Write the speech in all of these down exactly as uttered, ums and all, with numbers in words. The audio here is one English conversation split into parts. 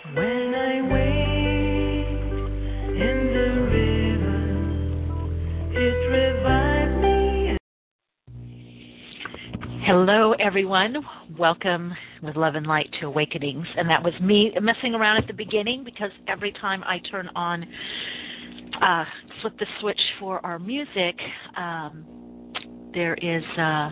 When I wait in the river, it revives me. Hello, everyone. Welcome with love and light to Awakenings. And that was me messing around at the beginning because every time I turn on, uh, flip the switch for our music, um, there is uh,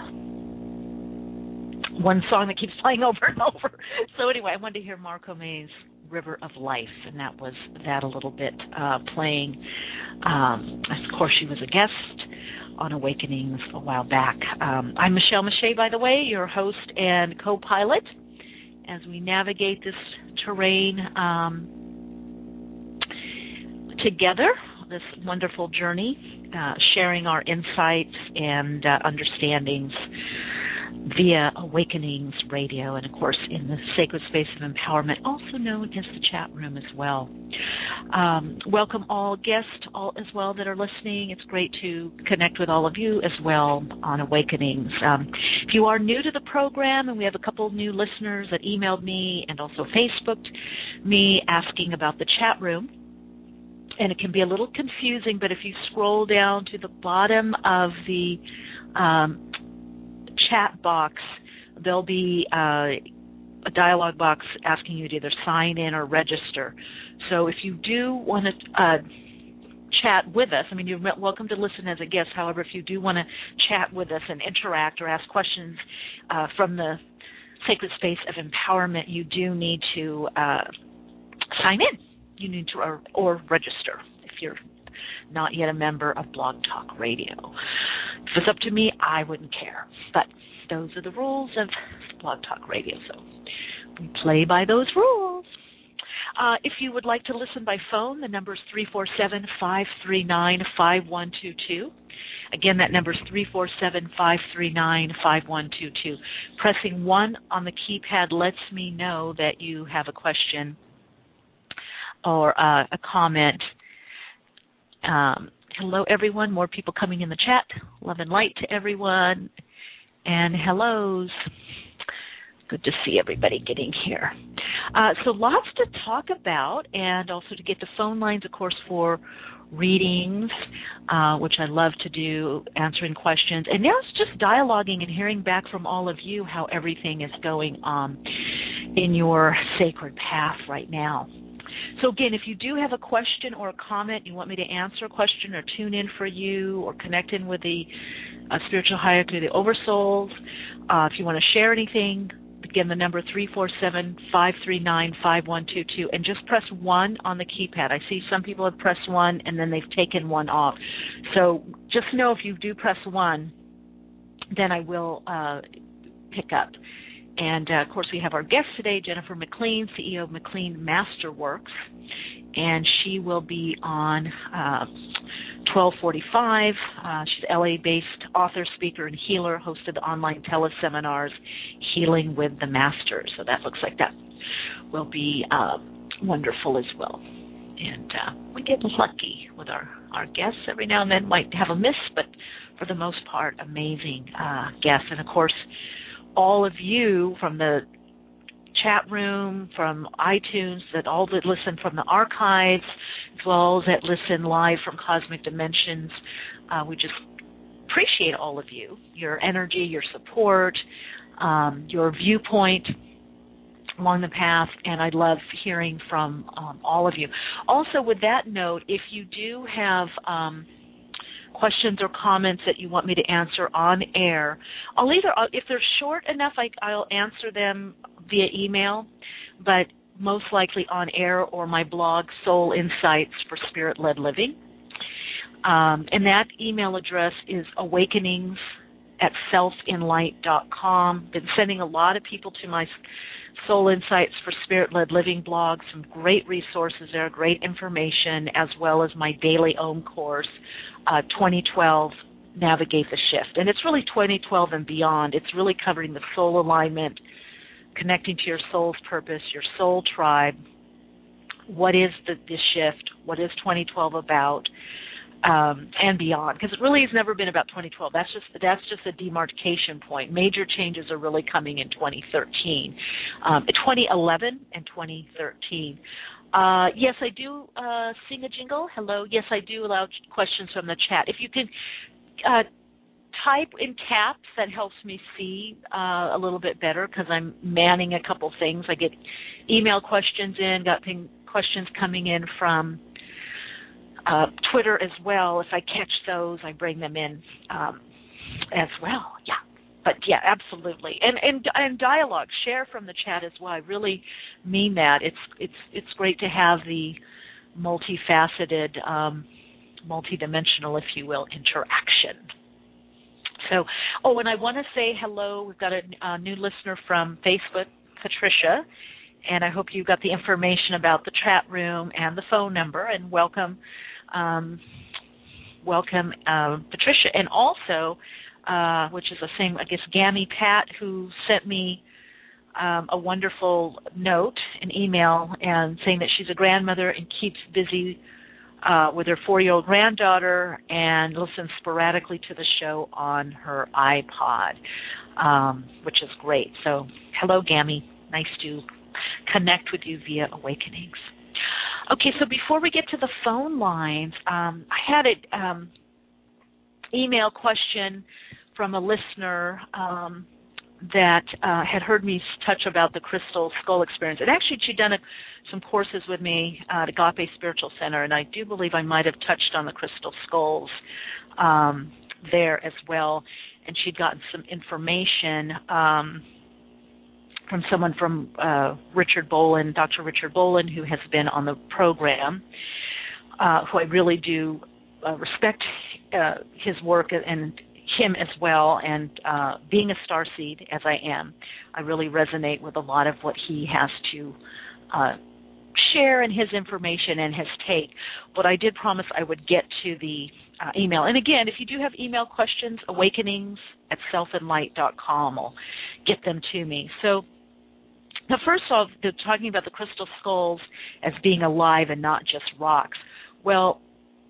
one song that keeps playing over and over. So anyway, I wanted to hear Marco May's River of Life, and that was that a little bit uh, playing. Um, of course, she was a guest on Awakenings a while back. Um, I'm Michelle Mache, by the way, your host and co-pilot as we navigate this terrain um, together, this wonderful journey, uh, sharing our insights and uh, understandings via Awakenings Radio and, of course, in the sacred space of empowerment, also known as the chat room as well. Um, welcome all guests all as well that are listening. It's great to connect with all of you as well on Awakenings. Um, if you are new to the program, and we have a couple new listeners that emailed me and also Facebooked me asking about the chat room, and it can be a little confusing, but if you scroll down to the bottom of the um, chat box, there'll be uh, a dialog box asking you to either sign in or register. So if you do want to uh, chat with us, I mean, you're welcome to listen as a guest. However, if you do want to chat with us and interact or ask questions uh, from the sacred space of empowerment, you do need to uh, sign in. You need to or, or register if you're not yet a member of Blog Talk Radio. If it's up to me, I wouldn't care. But those are the rules of Blog Talk Radio, so we play by those rules. Uh, if you would like to listen by phone, the number is three four seven, five three nine, five one two two. Again, that number is three four seven, five three nine, five one two two. Pressing one on the keypad lets me know that you have a question or uh, a comment. Um, hello, everyone. More people coming in the chat. Love and light to everyone. And hellos. Good to see everybody getting here. Uh, so lots to talk about, and also to get the phone lines, of course, for readings, uh, which I love to do, answering questions. And now it's just dialoguing and hearing back from all of you how everything is going on in your sacred path right now. So again, if you do have a question or a comment, you want me to answer a question or tune in for you or connect in with the uh, spiritual hierarchy of the oversouls, uh, if you want to share anything, again, the number three four seven, five three nine, five one two two, and just press one on the keypad. I see some people have pressed one and then they've taken one off. So just know if you do press one, then I will uh, pick up. And, uh, of course, we have our guest today, Jennifer McLean, C E O of McLean Masterworks, and she will be on uh, twelve forty-five. Uh, she's an L A-based author, speaker, and healer, hosted online teleseminars, Healing with the Masters. So that looks like that will be uh, wonderful as well. And uh, we get lucky with our, our guests. Every now and then might have a miss, but for the most part, amazing uh, guests. And, of course, all of you from the chat room, from iTunes, that all that listen from the archives, as well as that listen live from Cosmic Dimensions. Uh, we just appreciate all of you, your energy, your support, um, your viewpoint along the path, and I love hearing from um, all of you. Also, with that note, if you do have um, questions or comments that you want me to answer on air, I'll either, if they're short enough, I, I'll answer them via email, but most likely on air or my blog, Soul Insights for Spirit-Led Living. Um, and that email address is awakenings at self in light dot com. Been sending a lot of people to my Soul Insights for Spirit-Led Living blog, some great resources there, great information, as well as my daily O M course, uh, twenty twelve, Navigate the Shift. And it's really twenty twelve and beyond. It's really covering the soul alignment, connecting to your soul's purpose, your soul tribe. What is the, the shift? What is twenty twelve about? um, and beyond, because it really has never been about twenty twelve. That's just that's just a demarcation point. Major changes are really coming in twenty thirteen, um, twenty eleven, and twenty thirteen. Uh, yes, I do uh, sing a jingle. Hello. Yes, I do allow questions from the chat. If you can uh, type in caps, that helps me see uh, a little bit better because I'm manning a couple things. I get email questions in, got thing, questions coming in from uh, Twitter as well. If I catch those, I bring them in um, as well. Yeah, but yeah, absolutely. And and and dialogue, share from the chat as well. I really mean that. It's it's it's great to have the multifaceted, um, multidimensional, if you will, interaction. So, oh, and I want to say hello. We've got a, a new listener from Facebook, Patricia, and I hope you got the information about the chat room and the phone number. And welcome, um, welcome, uh, Patricia, and also, uh, which is the same, I guess, Gammy Pat, who sent me um, a wonderful note, an email, and saying that she's a grandmother and keeps busy Uh, with her four-year-old granddaughter and listens sporadically to the show on her iPod, um, which is great. So, hello, Gammy. Nice to connect with you via Awakenings. Okay, so before we get to the phone lines, um, I had an um, email question from a listener um, that uh, had heard me touch about the Crystal Skull experience. And actually, she'd done a, some courses with me at Agape Spiritual Center, and I do believe I might have touched on the Crystal Skulls um, there as well. And she'd gotten some information um, from someone from uh, Richard Bolin, Doctor Richard Bolin, who has been on the program, uh, who I really do uh, respect uh, his work and him as well, and uh, being a starseed as I am, I really resonate with a lot of what he has to uh, share in his information and his take. But I did promise I would get to the uh, email. And again, if you do have email questions, awakenings at self and light dot com will get them to me. So now, first off, they're talking about the crystal skulls as being alive and not just rocks. Well,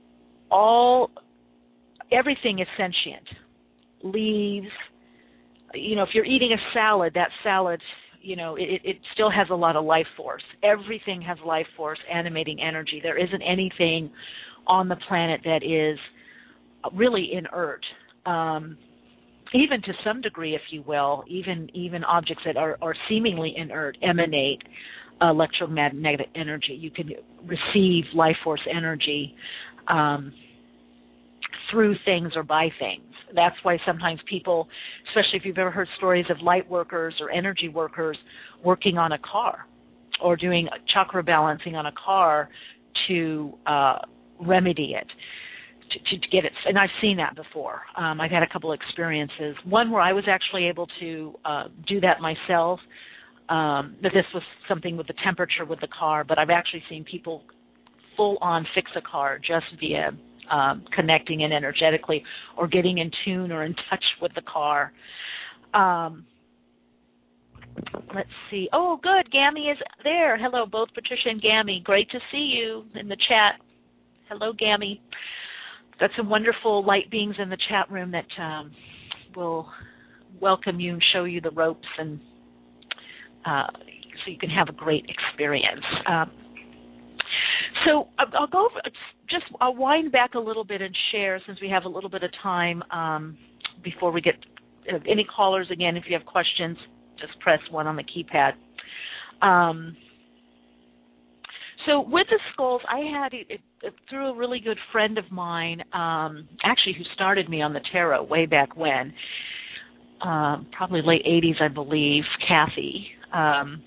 all everything is sentient. Leaves, you know, if you're eating a salad, that salad, you know, it, it still has a lot of life force. Everything has life force, animating energy. There isn't anything on the planet that is really inert. Um, even to some degree, if you will, even even objects that are, are seemingly inert emanate electromagnetic energy. You can receive life force energy um, through things or by things. That's why sometimes people, especially if you've ever heard stories of light workers or energy workers working on a car or doing chakra balancing on a car to uh, remedy it, to, to get it. And I've seen that before. Um, I've had a couple experiences. One where I was actually able to uh, do that myself, um, but this was something with the temperature with the car, but I've actually seen people full-on fix a car just via Um, connecting in energetically or getting in tune or in touch with the car. Um, let's see. Oh, good. Gammy is there. Hello, both Patricia and Gammy. Great to see you in the chat. Hello, Gammy. Got some wonderful light beings in the chat room that um, will welcome you and show you the ropes, and uh, so you can have a great experience. Um, so I'll go over, just I'll wind back a little bit and share, since we have a little bit of time um, before we get uh, any callers. Again, if you have questions, just press one on the keypad. Um, so with the skulls, I had it, it, it through a really good friend of mine, um, actually who started me on the tarot way back when, um, probably late eighties, I believe, Kathy. Um,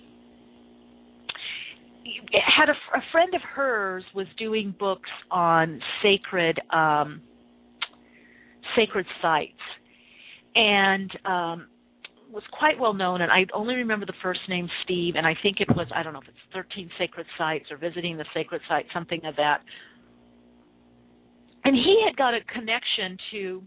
had a, a friend of hers was doing books on sacred um, sacred sites, and um, was quite well known. And I only remember the first name, Steve, and I think it was, I don't know if it's thirteen Sacred Sites or Visiting the Sacred Site, something of that. And he had got a connection to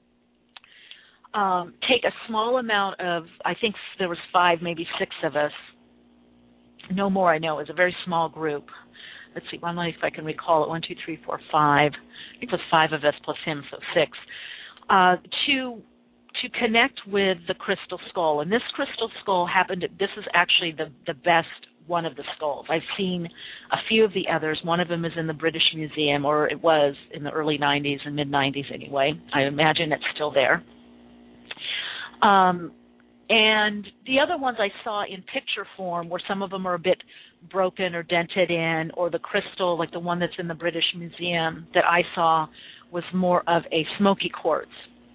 um, take a small amount of, I think there was five, maybe six of us, no more I know, it was a very small group, let's see, one, if I can recall it, one, two, three, four, five. I think it was five of us plus him, so six. Uh, to to connect with the crystal skull. And this crystal skull happened, to, this is actually the, the best one of the skulls. I've seen a few of the others. One of them is in the British Museum, or it was in the early nineties and mid-nineties anyway. I imagine it's still there. Um, and the other ones I saw in picture form, where some of them are a bit broken or dented in, or the crystal, like the one that's in the British Museum that I saw, was more of a smoky quartz.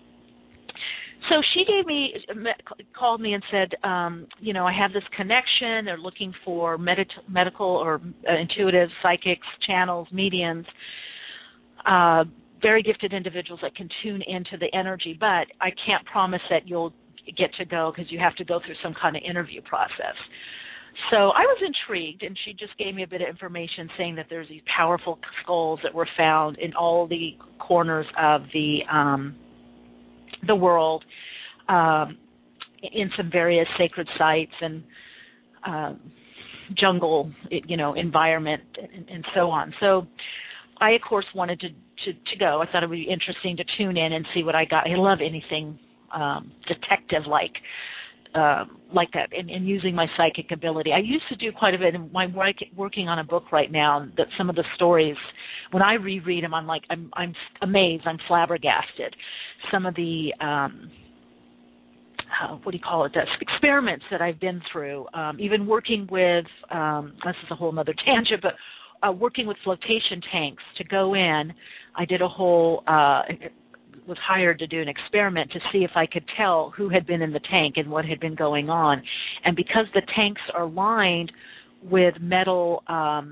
So she gave me, called me and said, um, you know, I have this connection. They're looking for med- medical or uh, intuitive psychics, channels, mediums, uh, very gifted individuals that can tune into the energy, but I can't promise that you'll get to go because you have to go through some kind of interview process. So I was intrigued, and she just gave me a bit of information saying that there's these powerful skulls that were found in all the corners of the um, the world, um, in some various sacred sites and um, jungle, you know, environment and, and so on. So I, of course, wanted to, to, to go. I thought it would be interesting to tune in and see what I got. I love anything um, detective-like. Uh, like that, and, and using my psychic ability. I used to do quite a bit, and I'm working on a book right now that some of the stories, when I reread them, I'm like, I'm, I'm amazed, I'm flabbergasted. Some of the, um, uh, what do you call it, the experiments that I've been through, um, even working with, um, this is a whole other tangent, but uh, working with flotation tanks to go in. I did a whole, uh, was hired to do an experiment to see if I could tell who had been in the tank and what had been going on. And because the tanks are lined with metal um,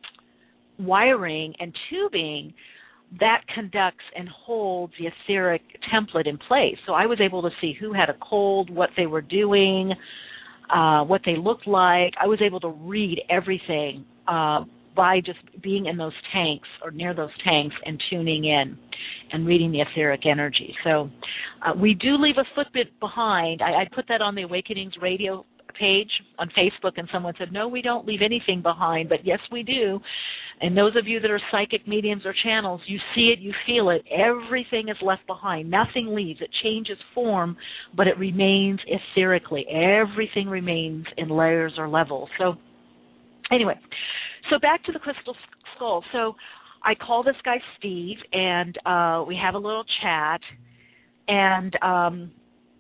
wiring and tubing, that conducts and holds the etheric template in place. So I was able to see who had a cold, what they were doing, uh, what they looked like. I was able to read everything uh, by just being in those tanks or near those tanks and tuning in and reading the etheric energy. So uh, we do leave a footprint behind. I, I put that on the Awakenings Radio page on Facebook, and someone said, no, we don't leave anything behind, but yes, we do. And those of you that are psychic mediums or channels, you see it, you feel it. Everything is left behind. Nothing leaves. It changes form, but it remains etherically. Everything remains in layers or levels. So anyway, so back to the crystal skull. So I call this guy Steve, and uh, we have a little chat, and um,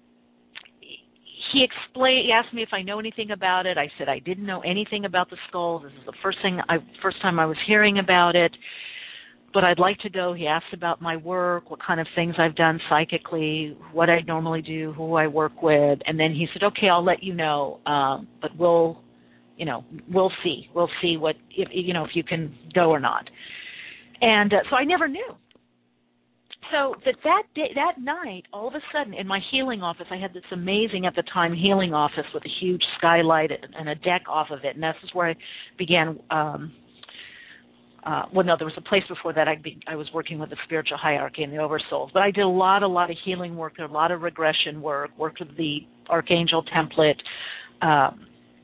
he explained. He asked me if I know anything about it. I said I didn't know anything about the skulls. This is the first thing, I, first time I was hearing about it, but I'd like to go. He asked about my work, what kind of things I've done psychically, what I normally do, who I work with, and then he said, okay, I'll let you know, um, but we'll, you know, we'll see. We'll see what, if, you know, if you can go or not. And uh, so I never knew. So that that day, that night, all of a sudden, in my healing office, I had this amazing, at the time, healing office with a huge skylight and a deck off of it. And this is where I began. Um, uh, well, no, there was a place before that. I be, I was working with the spiritual hierarchy and the oversouls. But I did a lot, a lot of healing work, a lot of regression work, worked with the Archangel template, um,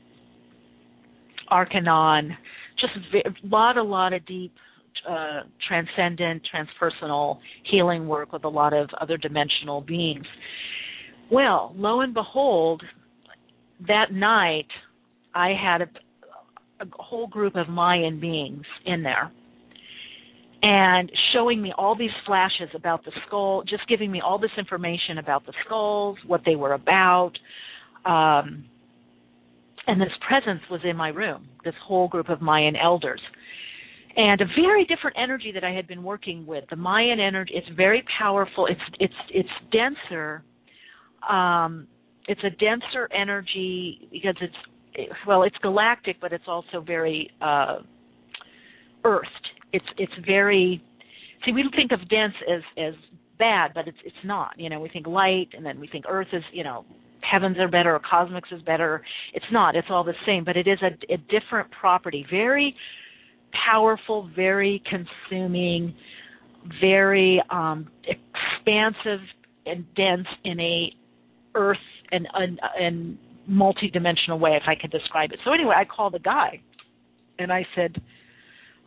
Arcanon, just a lot, a lot of deep, Uh, transcendent, transpersonal healing work with a lot of other dimensional beings. Well, lo and behold, that night I had a, a whole group of Mayan beings in there and showing me all these flashes about the skull, just giving me all this information about the skulls, what they were about. Um, and this presence was in my room, this whole group of Mayan elders. And a very different energy that I had been working with. The Mayan energy, it's very powerful. It's it's it's denser. Um, it's a denser energy because it's, well, it's galactic, but it's also very uh, earthed. It's it's very, see, we think of dense as, as bad, but it's it's not. You know, we think light, and then we think earth is, you know, heavens are better or cosmics is better. It's not. It's all the same, but it is a, a different property. Very powerful, very consuming, very um, expansive and dense in a earth and, and, and multi-dimensional way, if I could describe it. So anyway, I called the guy, and I said,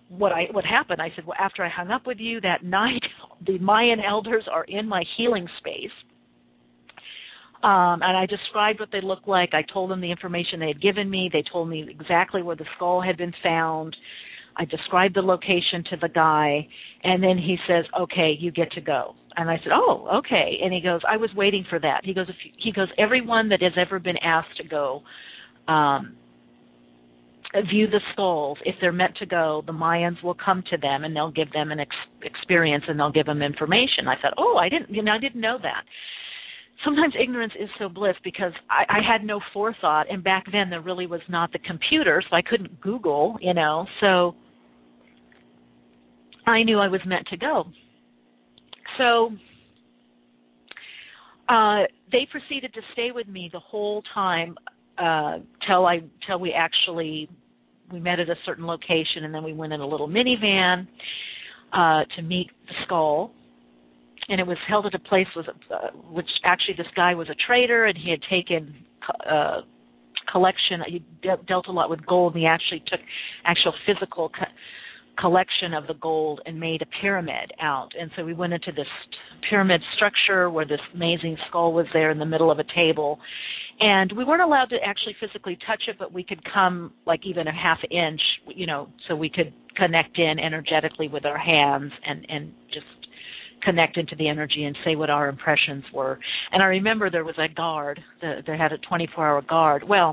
what I what happened. I said, well, after I hung up with you that night, the Mayan elders are in my healing space. Um, and I described what they looked like. I told them the information they had given me. They told me exactly where the skull had been found. I described the location to the guy, and then he says, okay, you get to go. And I said, oh, okay. And he goes, I was waiting for that. He goes, if you, he goes, everyone that has ever been asked to go um, view the skulls, if they're meant to go, the Mayans will come to them, and they'll give them an ex- experience, and they'll give them information. I thought, oh, I didn't, you know, I didn't know that. Sometimes ignorance is so bliss, because I, I had no forethought, and back then there really was not the computer, so I couldn't Google, you know, so I knew I was meant to go. So uh, they proceeded to stay with me the whole time uh, till I till we actually we met at a certain location, and then we went in a little minivan uh, to meet the skull. And it was held at a place with, uh, which actually this guy was a trader, and he had taken uh, collection. He de- dealt a lot with gold, and he actually took actual physical co- collection of the gold and made a pyramid out. And so we went into this pyramid structure where this amazing skull was there in the middle of a table. And we weren't allowed to actually physically touch it, but we could come like even a half inch, you know, so we could connect in energetically with our hands and, and just connect into the energy and say what our impressions were. And I remember there was a guard, the, they had a twenty-four hour guard. Well,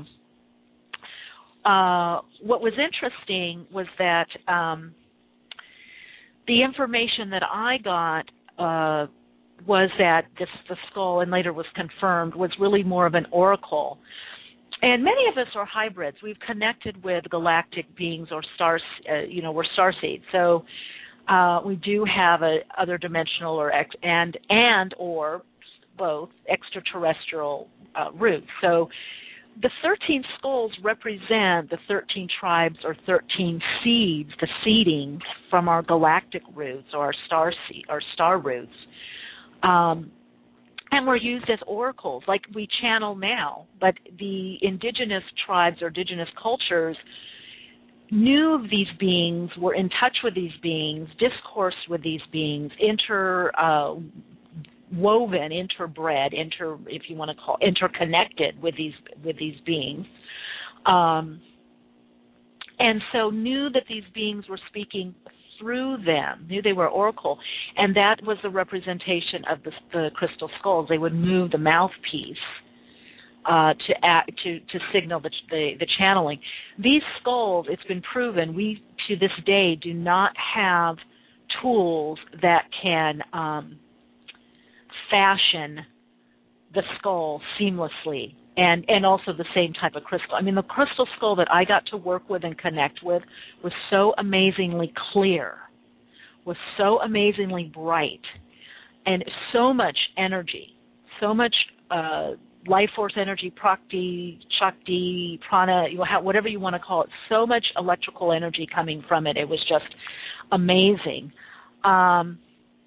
uh, what was interesting was that um, the information that I got uh, was that this, the skull, and later was confirmed, was really more of an oracle. And many of us are hybrids. We've connected with galactic beings or stars, uh, you know, we're starseeds. So uh, we do have a other dimensional or ex- and and or both extraterrestrial uh, roots. So the thirteen skulls represent the thirteen tribes or thirteen seeds, the seedings from our galactic roots or our star seed, our star roots. Um, and we're used as oracles, like we channel now. But the indigenous tribes or indigenous cultures knew of these beings, were in touch with these beings, discoursed with these beings, inter uh, woven, interbred, inter if you want to call interconnected with these with these beings, um, and so knew that these beings were speaking through them, knew they were oracle, and that was the representation of the, the crystal skulls. They would move the mouthpiece uh, to act, to to signal the, the the channeling. These skulls, it's been proven, we to this day do not have tools that can um, fashion the skull seamlessly, and, and also the same type of crystal. I mean, the crystal skull that I got to work with and connect with was so amazingly clear, was so amazingly bright, and so much energy, so much uh, life force energy, prakti, shakti, prana, whatever you want to call it, so much electrical energy coming from it. It was just amazing. Um,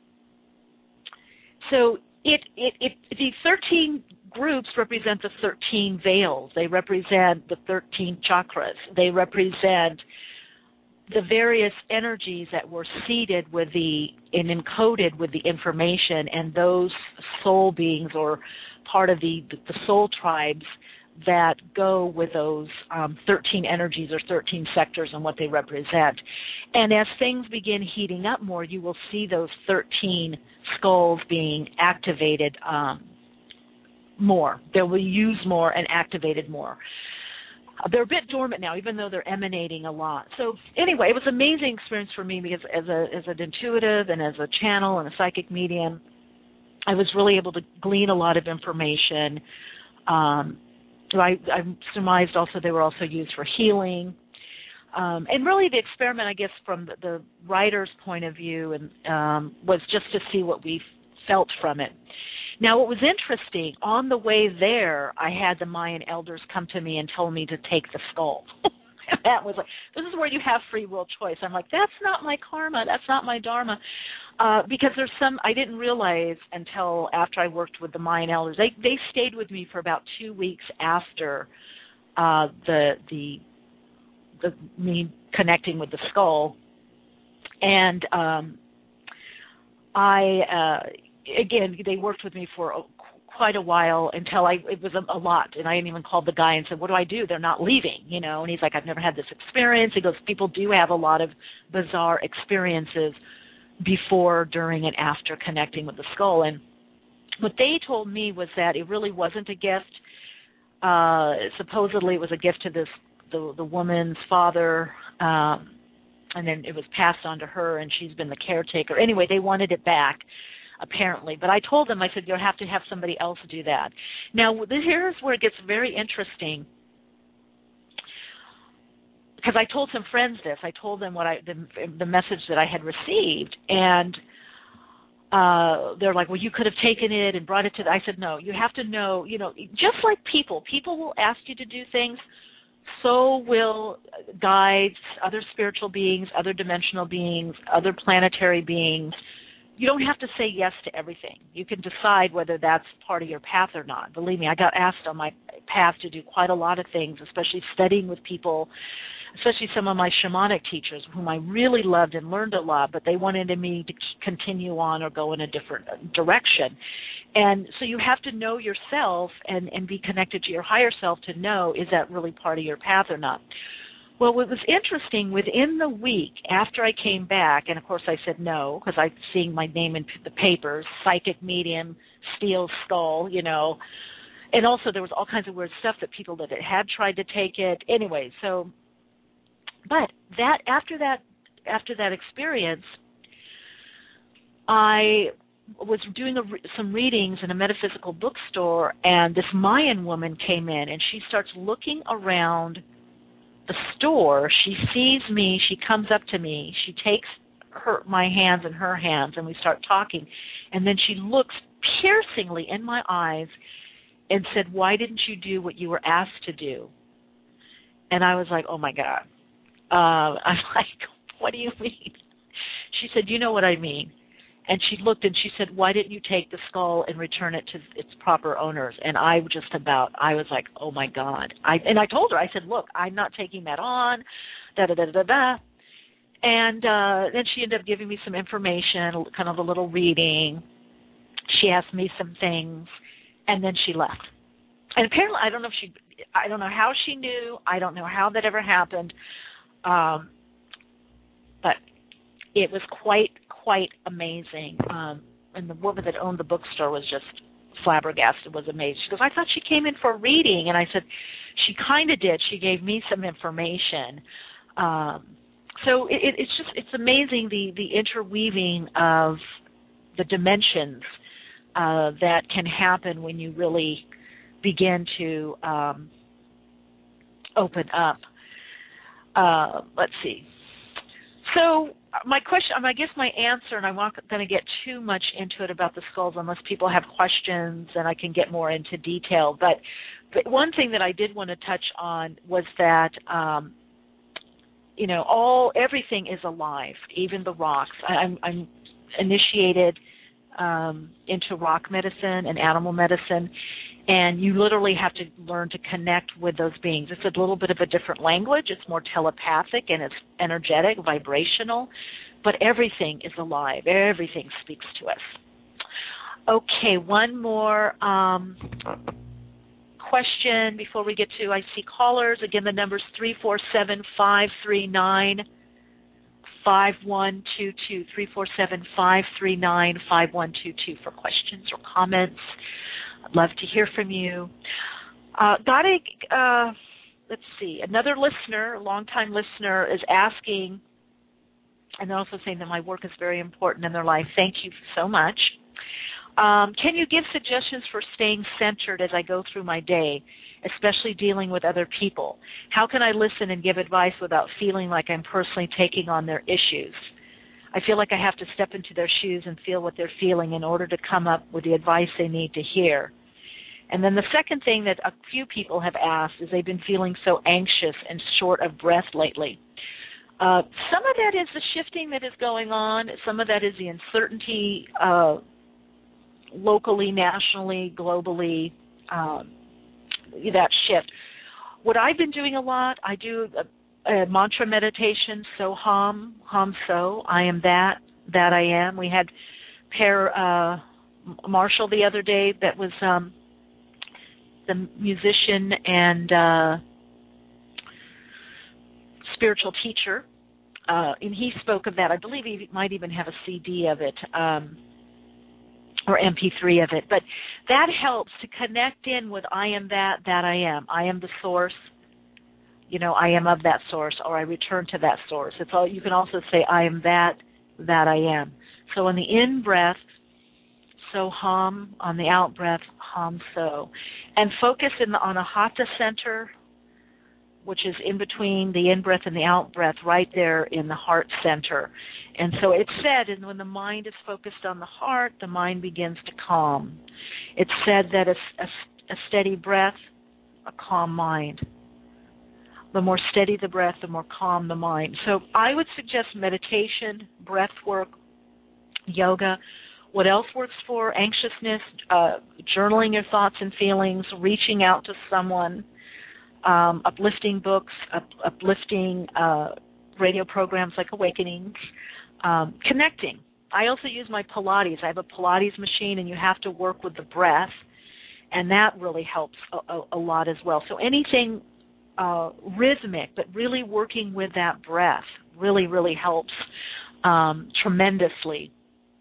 so It, it, it, the thirteen groups represent the thirteen veils. They represent the thirteen chakras. They represent the various energies that were seeded with the and encoded with the information, and those soul beings or part of the, the soul tribes that go with those um, thirteen energies or thirteen sectors and what they represent. And as things begin heating up more, you will see those thirteen skulls being activated um, more. They will use more and activated more. Uh, they're a bit dormant now, even though they're emanating a lot. So anyway, it was an amazing experience for me because as a as an intuitive and as a channel and a psychic medium, I was really able to glean a lot of information. Um, I, I surmised also they were also used for healing. Um, and really the experiment, I guess, from the, the writer's point of view and um, was just to see what we felt from it. Now, what was interesting, on the way there, I had the Mayan elders come to me and told me to take the skull. And that was like, this is where you have free will choice. I'm like, that's not my karma. That's not my dharma. Uh, because there's some, I didn't realize until after I worked with the Mayan elders. They they stayed with me for about two weeks after uh, the the the me connecting with the skull. And um, I, uh, again, they worked with me for a, quite a while until I, it was a, a lot. And I even called the guy and said, what do I do? They're not leaving, you know. And he's like, I've never had this experience. He goes, people do have a lot of bizarre experiences before, during, and after connecting with the skull. And what they told me was that it really wasn't a gift. Uh, supposedly it was a gift to this the, the woman's father, um, and then it was passed on to her, and she's been the caretaker. Anyway, they wanted it back, apparently. But I told them, I said, you'll have to have somebody else do that. Now, here's where it gets very interesting, because I told some friends this. I told them what I the, the message that I had received, and uh, they're like, well, you could have taken it and brought it to the, I said, no, you have to know, you know, just like people. People will ask you to do things. So will guides, other spiritual beings, other dimensional beings, other planetary beings. You don't have to say yes to everything. You can decide whether that's part of your path or not. Believe me, I got asked on my path to do quite a lot of things, especially studying with people, especially some of my shamanic teachers, whom I really loved and learned a lot, but they wanted me to continue on or go in a different direction. And so you have to know yourself and, and be connected to your higher self to know, is that really part of your path or not? Well, what was interesting, within the week after I came back, and of course I said no, because I'm seeing my name in the papers, psychic medium, steel skull, you know, and also there was all kinds of weird stuff that people that had tried to take it. Anyway, so, but that, after that, after that experience, I was doing a, some readings in a metaphysical bookstore, and this Mayan woman came in, and she starts looking around the store. She sees me. She comes up to me. She takes her my hands in her hands, and we start talking. And then she looks piercingly in my eyes and said, why didn't you do what you were asked to do? And I was like, oh, my God. Uh, I'm like, what do you mean? She said, you know what I mean. And she looked and she said, why didn't you take the skull and return it to its proper owners? And I just about, I was like, oh, my God. I, and I told her, I said, look, I'm not taking that on, da-da-da-da-da. And uh, then she ended up giving me some information, kind of a little reading. She asked me some things, and then she left. And apparently, I don't know if she, I don't know how she knew. I don't know how that ever happened. Um, but it was quite quite amazing. Um, and the woman that owned the bookstore was just flabbergasted, was amazed. She goes, I thought she came in for a reading. And I said, she kind of did. She gave me some information. Um, so it, it's just, it's amazing the, the interweaving of the dimensions uh, that can happen when you really begin to um, open up. Uh, let's see. So my question, I guess my answer, and I'm not going to get too much into it about the skulls unless people have questions and I can get more into detail. But, but one thing that I did want to touch on was that, um, you know, all everything is alive, even the rocks. I, I'm, I'm initiated um, into rock medicine and animal medicine, and you literally have to learn to connect with those beings. It's a little bit of a different language. It's more telepathic and it's energetic, vibrational, but everything is alive. Everything speaks to us. Okay, one more um, question before we get to, I see callers. Again, the number's three four seven, five three nine, five one two two, three four seven, five three nine, five one two two for questions or comments. I'd love to hear from you. Uh, got a, uh, let's see, another listener, a longtime listener, is asking, and they're also saying that my work is very important in their life. Thank you so much. Um, can you give suggestions for staying centered as I go through my day, especially dealing with other people? How can I listen and give advice without feeling like I'm personally taking on their issues? I feel like I have to step into their shoes and feel what they're feeling in order to come up with the advice they need to hear. And then the second thing that a few people have asked is they've been feeling so anxious and short of breath lately. Uh, some of that is the shifting that is going on. Some of that is the uncertainty uh, locally, nationally, globally, um, that shift. What I've been doing a lot, I do a uh, mantra meditation, so hum, hum so, I am that, that I am. We had Per uh, Marshall the other day that was um, the musician and uh, spiritual teacher, uh, and he spoke of that. I believe he might even have a C D of it, um, or M P three of it. But that helps to connect in with I am that, that I am. I am the source. You know, I am of that source, or I return to that source. It's all. You can also say I am that, that I am. So on the in breath, so hum. On the out breath, hum so. And focus in the Anahata center, which is in between the in-breath and the out-breath, right there in the heart center. And so it's said, and when the mind is focused on the heart, the mind begins to calm. It's said that a, a, a steady breath, a calm mind. The more steady the breath, the more calm the mind. So I would suggest meditation, breath work, yoga. What else works for anxiousness? Uh, journaling your thoughts and feelings, reaching out to someone, um, uplifting books, up, uplifting uh, radio programs like Awakenings, um, connecting. I also use my Pilates. I have a Pilates machine, and you have to work with the breath, and that really helps a, a, a lot as well. So anything uh, rhythmic, but really working with that breath really, really helps um, tremendously.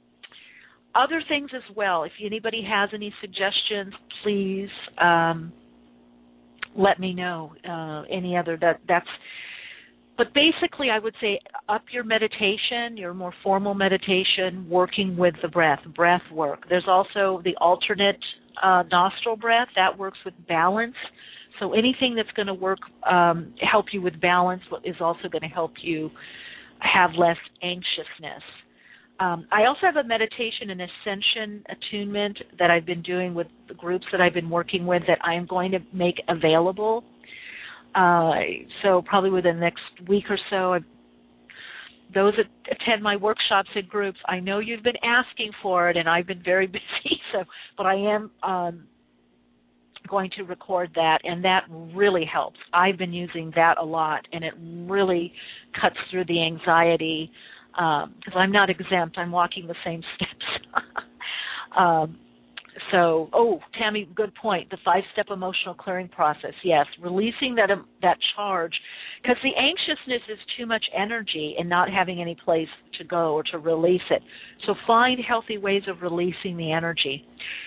Other things as well, if anybody has any suggestions, please um, let me know. Uh, any other, that that's, but basically I would say up your meditation, your more formal meditation, working with the breath, breath work. There's also the alternate uh, nostril breath, that works with balance. So anything that's going to work, um, help you with balance is also going to help you have less anxiousness. Um, I also have a meditation and ascension attunement that I've been doing with the groups that I've been working with that I'm going to make available. Uh, so probably within the next week or so, I've, those that attend my workshops and groups, I know you've been asking for it, and I've been very busy. So, but I am um, going to record that, and that really helps. I've been using that a lot, and it really cuts through the anxiety. Because um, I'm not exempt. I'm walking the same steps. um, so, oh, Tammy, good point. The five-step emotional clearing process. Yes, releasing that um, that charge, because the anxiousness is too much energy and not having any place to go or to release it. So find healthy ways of releasing the energy.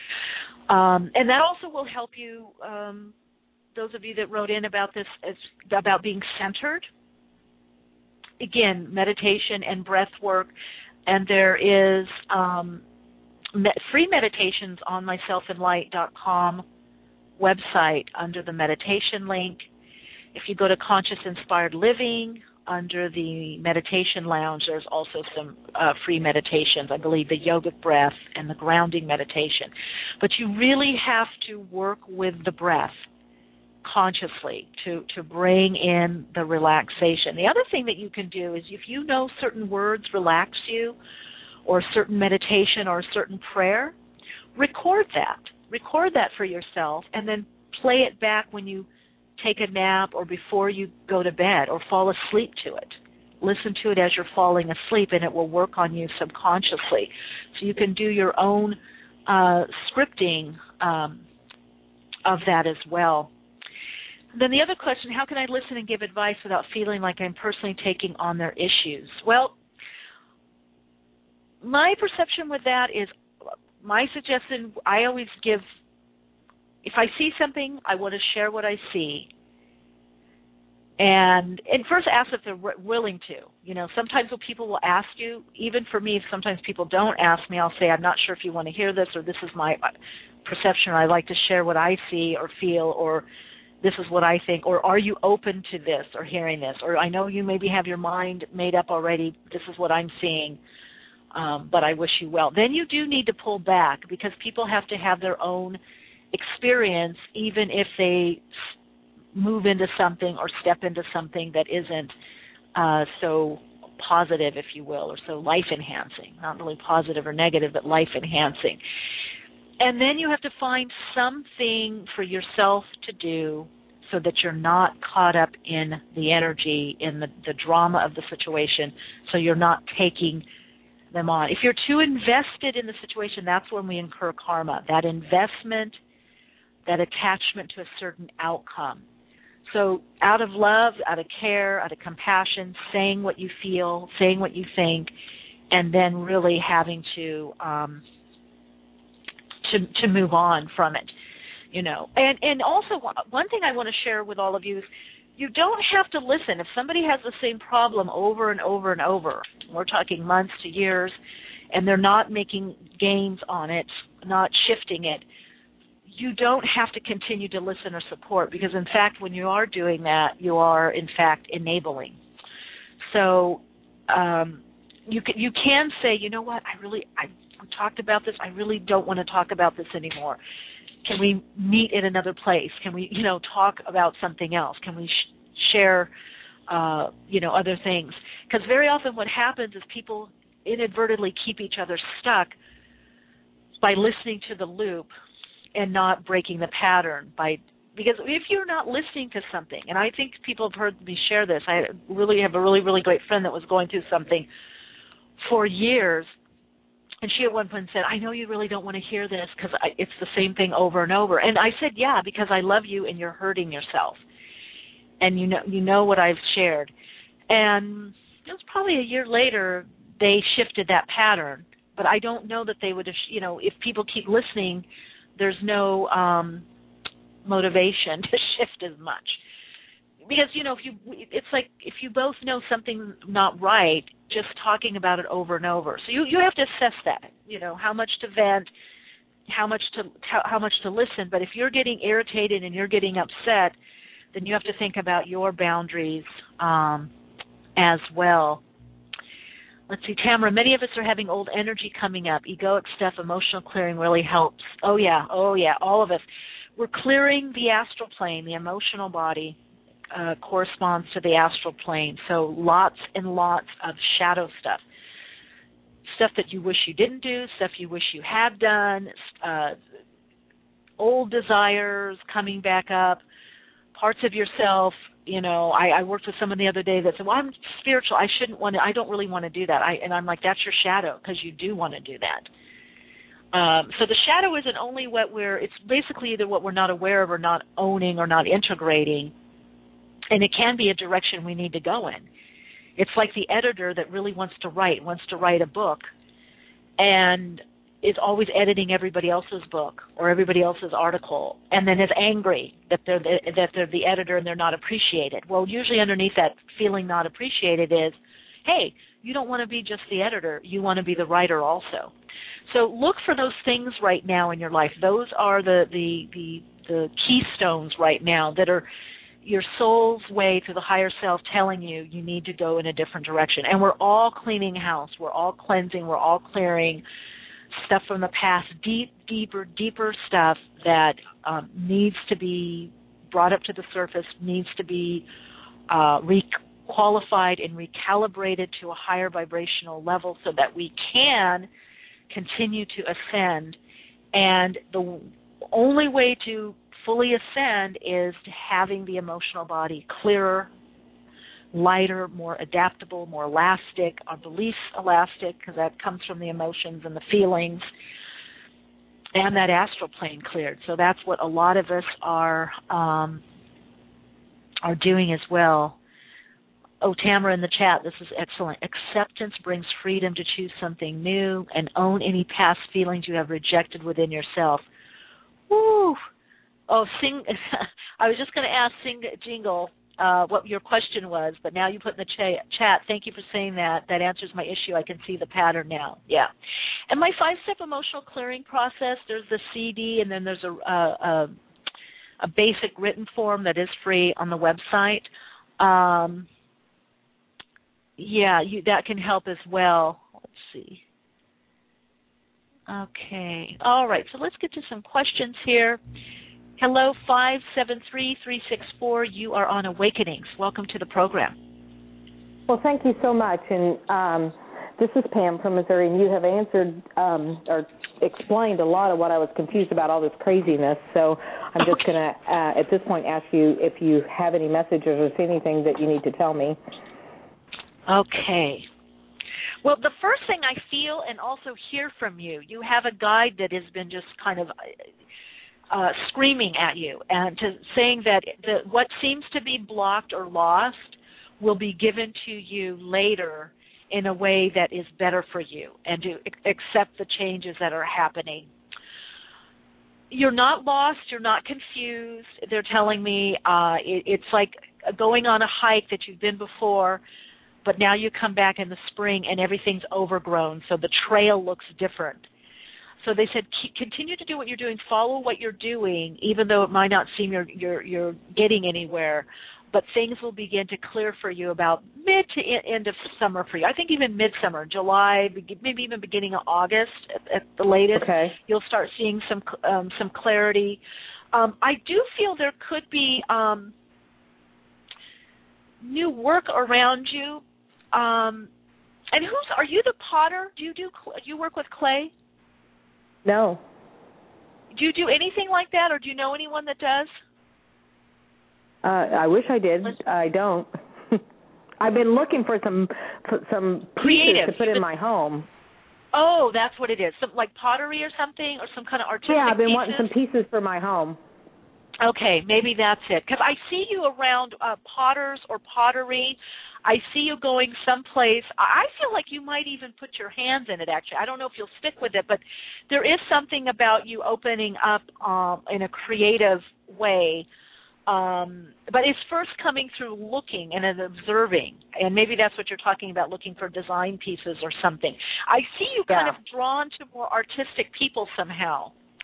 Um, and that also will help you, um, those of you that wrote in about this, as, about being centered. Again, meditation and breath work, and there is um, me- free meditations on my self and light dot com website under the meditation link. If you go to Conscious Inspired Living, under the meditation lounge, there's also some uh, free meditations, I believe the yogic breath and the grounding meditation. But you really have to work with the breath consciously to, to bring in the relaxation. The other thing that you can do is if you know certain words relax you, or a certain meditation or a certain prayer, record that. Record that for yourself and then play it back when you take a nap or before you go to bed or fall asleep to it. Listen to it as you're falling asleep, and it will work on you subconsciously. So you can do your own uh, scripting um, of that as well. Then the other question, how can I listen and give advice without feeling like I'm personally taking on their issues? Well, my perception with that is, my suggestion, I always give, if I see something, I want to share what I see. And and first ask if they're w- willing to. You know, sometimes when people will ask you, even for me, if sometimes people don't ask me, I'll say, I'm not sure if you want to hear this, or this is my perception, or I like to share what I see or feel, or this is what I think, or are you open to this or hearing this? Or I know you maybe have your mind made up already, this is what I'm seeing, um, but I wish you well. Then you do need to pull back, because people have to have their own experience, even if they move into something or step into something that isn't uh, so positive, if you will, or so life-enhancing. Not really positive or negative, but life-enhancing. And then you have to find something for yourself to do, so that you're not caught up in the energy, in the, the drama of the situation, so you're not taking them on. If you're too invested in the situation, that's when we incur karma, that investment, that attachment to a certain outcome. So out of love, out of care, out of compassion, saying what you feel, saying what you think, and then really having to um, to to move on from it, you know. And and also one thing I want to share with all of you is you don't have to listen. If somebody has the same problem over and over and over, we're talking months to years, and they're not making gains on it, not shifting it, you don't have to continue to listen or support, because in fact when you are doing that, you are in fact enabling. So um, you can, you can say, you know what, I really, I we talked about this, I really don't want to talk about this anymore. Can we meet in another place? Can we, you know, talk about something else? Can we sh- share, uh, you know, other things? Because very often what happens is people inadvertently keep each other stuck by listening to the loop and not breaking the pattern. By because if you're not listening to something, and I think people have heard me share this, I really have a really, really great friend that was going through something for years, and she at one point said, I know you really don't want to hear this because it's the same thing over and over. And I said, yeah, because I love you and you're hurting yourself. And you know you know what I've shared. And it was probably a year later they shifted that pattern. But I don't know that they would have, you know, if people keep listening, there's no um, motivation to shift as much. Because, you know, if you, it's like if you both know something's not right, just talking about it over and over. So you, you have to assess that, you know, how much to vent, how much to how, how much to listen. But if you're getting irritated and you're getting upset, then you have to think about your boundaries um, as well. Let's see, Tamara, many of us are having old energy coming up. Egoic stuff, emotional clearing really helps. Oh, yeah, oh, yeah, all of us. We're clearing the astral plane, the emotional body. Uh, corresponds to the astral plane. So lots and lots of shadow stuff. Stuff that you wish you didn't do, stuff you wish you had done, uh, old desires coming back up, parts of yourself. You know, I, I worked with someone the other day that said, well, I'm spiritual. I shouldn't want to, I don't really want to do that. I, and I'm like, that's your shadow, because you do want to do that. Um, so the shadow isn't only what we're, it's basically either what we're not aware of or not owning or not integrating. And it can be a direction we need to go in. It's like the editor that really wants to write, wants to write a book, and is always editing everybody else's book or everybody else's article, and then is angry that they're the, that they're the editor and they're not appreciated. Well, usually underneath that feeling not appreciated is, hey, you don't want to be just the editor, you want to be the writer also. So look for those things right now in your life. Those are the the the, the keystones right now that are your soul's way to the higher self telling you you need to go in a different direction. And we're all cleaning house. We're all cleansing. We're all clearing stuff from the past, deep, deeper, deeper stuff that um, needs to be brought up to the surface, needs to be uh, re-qualified and recalibrated to a higher vibrational level so that we can continue to ascend. And the only way to fully ascend is to having the emotional body clearer, lighter, more adaptable, more elastic, our beliefs elastic, because that comes from the emotions and the feelings, and that astral plane cleared. So that's what a lot of us are um, are doing as well. Oh, Tamara in the chat, this is excellent. Acceptance brings freedom to choose something new and own any past feelings you have rejected within yourself. Woo! Oh, sing! I was just going to ask Sing Jingle uh, what your question was, but now you put in the ch- chat. Thank you for saying that. That answers my issue. I can see the pattern now. Yeah. And my five-step emotional clearing process, there's the C D, and then there's a, a, a basic written form that is free on the website. Um, yeah, you, that can help as well. Let's see. Okay. All right, so let's get to some questions here. Hello, five seven three, three six four. You are on Awakenings. Welcome to the program. Well, thank you so much. And um, This is Pam from Missouri, and you have answered um, or explained a lot of what I was confused about, all this craziness. So I'm just going to, uh, at this point, ask you if you have any messages or anything that you need to tell me. Okay. Well, the first thing I feel and also hear from you, you have a guide that has been just kind of uh, screaming at you and to, saying that the, what seems to be blocked or lost will be given to you later in a way that is better for you and to accept the changes that are happening. You're not lost. You're not confused. They're telling me uh, it, it's like going on a hike that you've been before, but now you come back in the spring and everything's overgrown, so the trail looks different. So they said, keep, continue to do what you're doing. Follow what you're doing, even though it might not seem you're, you're, you're getting anywhere. But things will begin to clear for you about mid to end of summer for you. I think even midsummer, July, maybe even beginning of August at, at the latest. Okay. You'll start seeing some um, some clarity. Um, I do feel there could be um, new work around you. Um, and who's are you the potter? Do you do do you work with clay? No. Do you do anything like that, or do you know anyone that does? Uh, I wish I did. I don't. I've been looking for some for some pieces creative to put in my home. Oh, that's what it is. Some like pottery or something, or some kind of artistic. Yeah, I've been pieces? wanting some pieces for my home. Okay, maybe that's it. Because I see you around uh, potters or pottery. I see you going someplace. I feel like you might even put your hands in it, actually. I don't know if you'll stick with it, but there is something about you opening up um, in a creative way. Um, but it's first coming through looking and observing, and maybe that's what you're talking about, looking for design pieces or something. I see you kind yeah. of drawn to more artistic people somehow.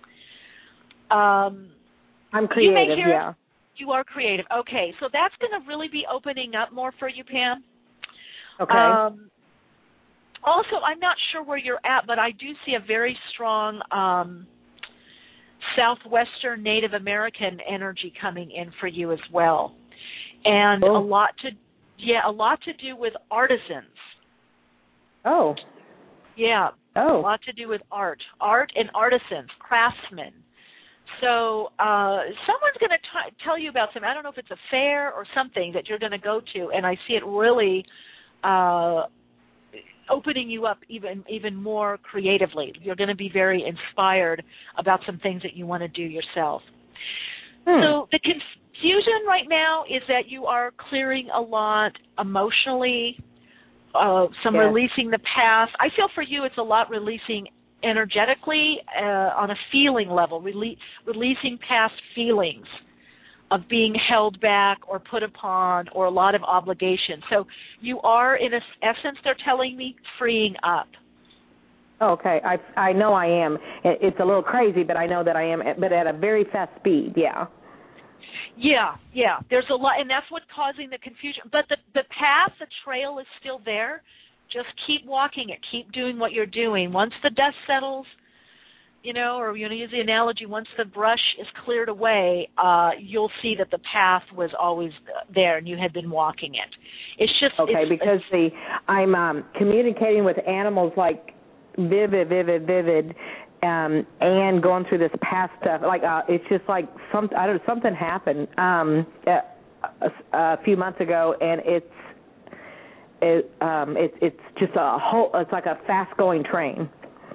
Um, I'm creative, hear, yeah. You are creative. Okay, so that's going to really be opening up more for you, Pam. Okay. Um, also, I'm not sure where you're at, but I do see a very strong um, Southwestern Native American energy coming in for you as well, and oh. a lot to, yeah, a lot to do with artisans. Oh. Yeah. Oh. A lot to do with art, art and artisans, craftsmen. So uh, someone's going to tell you about something. I don't know if it's a fair or something that you're going to go to, and I see it really uh, opening you up even even more creatively. You're going to be very inspired about some things that you want to do yourself. Hmm. So the confusion right now is that you are clearing a lot emotionally, uh, some yes. releasing the past. I feel for you it's a lot releasing energetically uh, on a feeling level, rele- releasing past feelings of being held back or put upon or a lot of obligation. So you are, in a, essence, they're telling me, freeing up. Okay, I I know I am. It's a little crazy, but I know that I am, but at a very fast speed, yeah. Yeah, yeah. There's a lot, and that's what's causing the confusion. But the, the path, the trail is still there. Just keep walking it. Keep doing what you're doing. Once the dust settles, you know, or you know, use the analogy, once the brush is cleared away, uh, you'll see that the path was always there and you had been walking it. It's just okay it's, because it's, the I'm um, communicating with animals like vivid, vivid, vivid, um, and going through this past stuff. Like uh, it's just like some I don't know, something happened um, a, a few months ago, and it's. It, um, it, it's just a whole. It's like a fast-going train.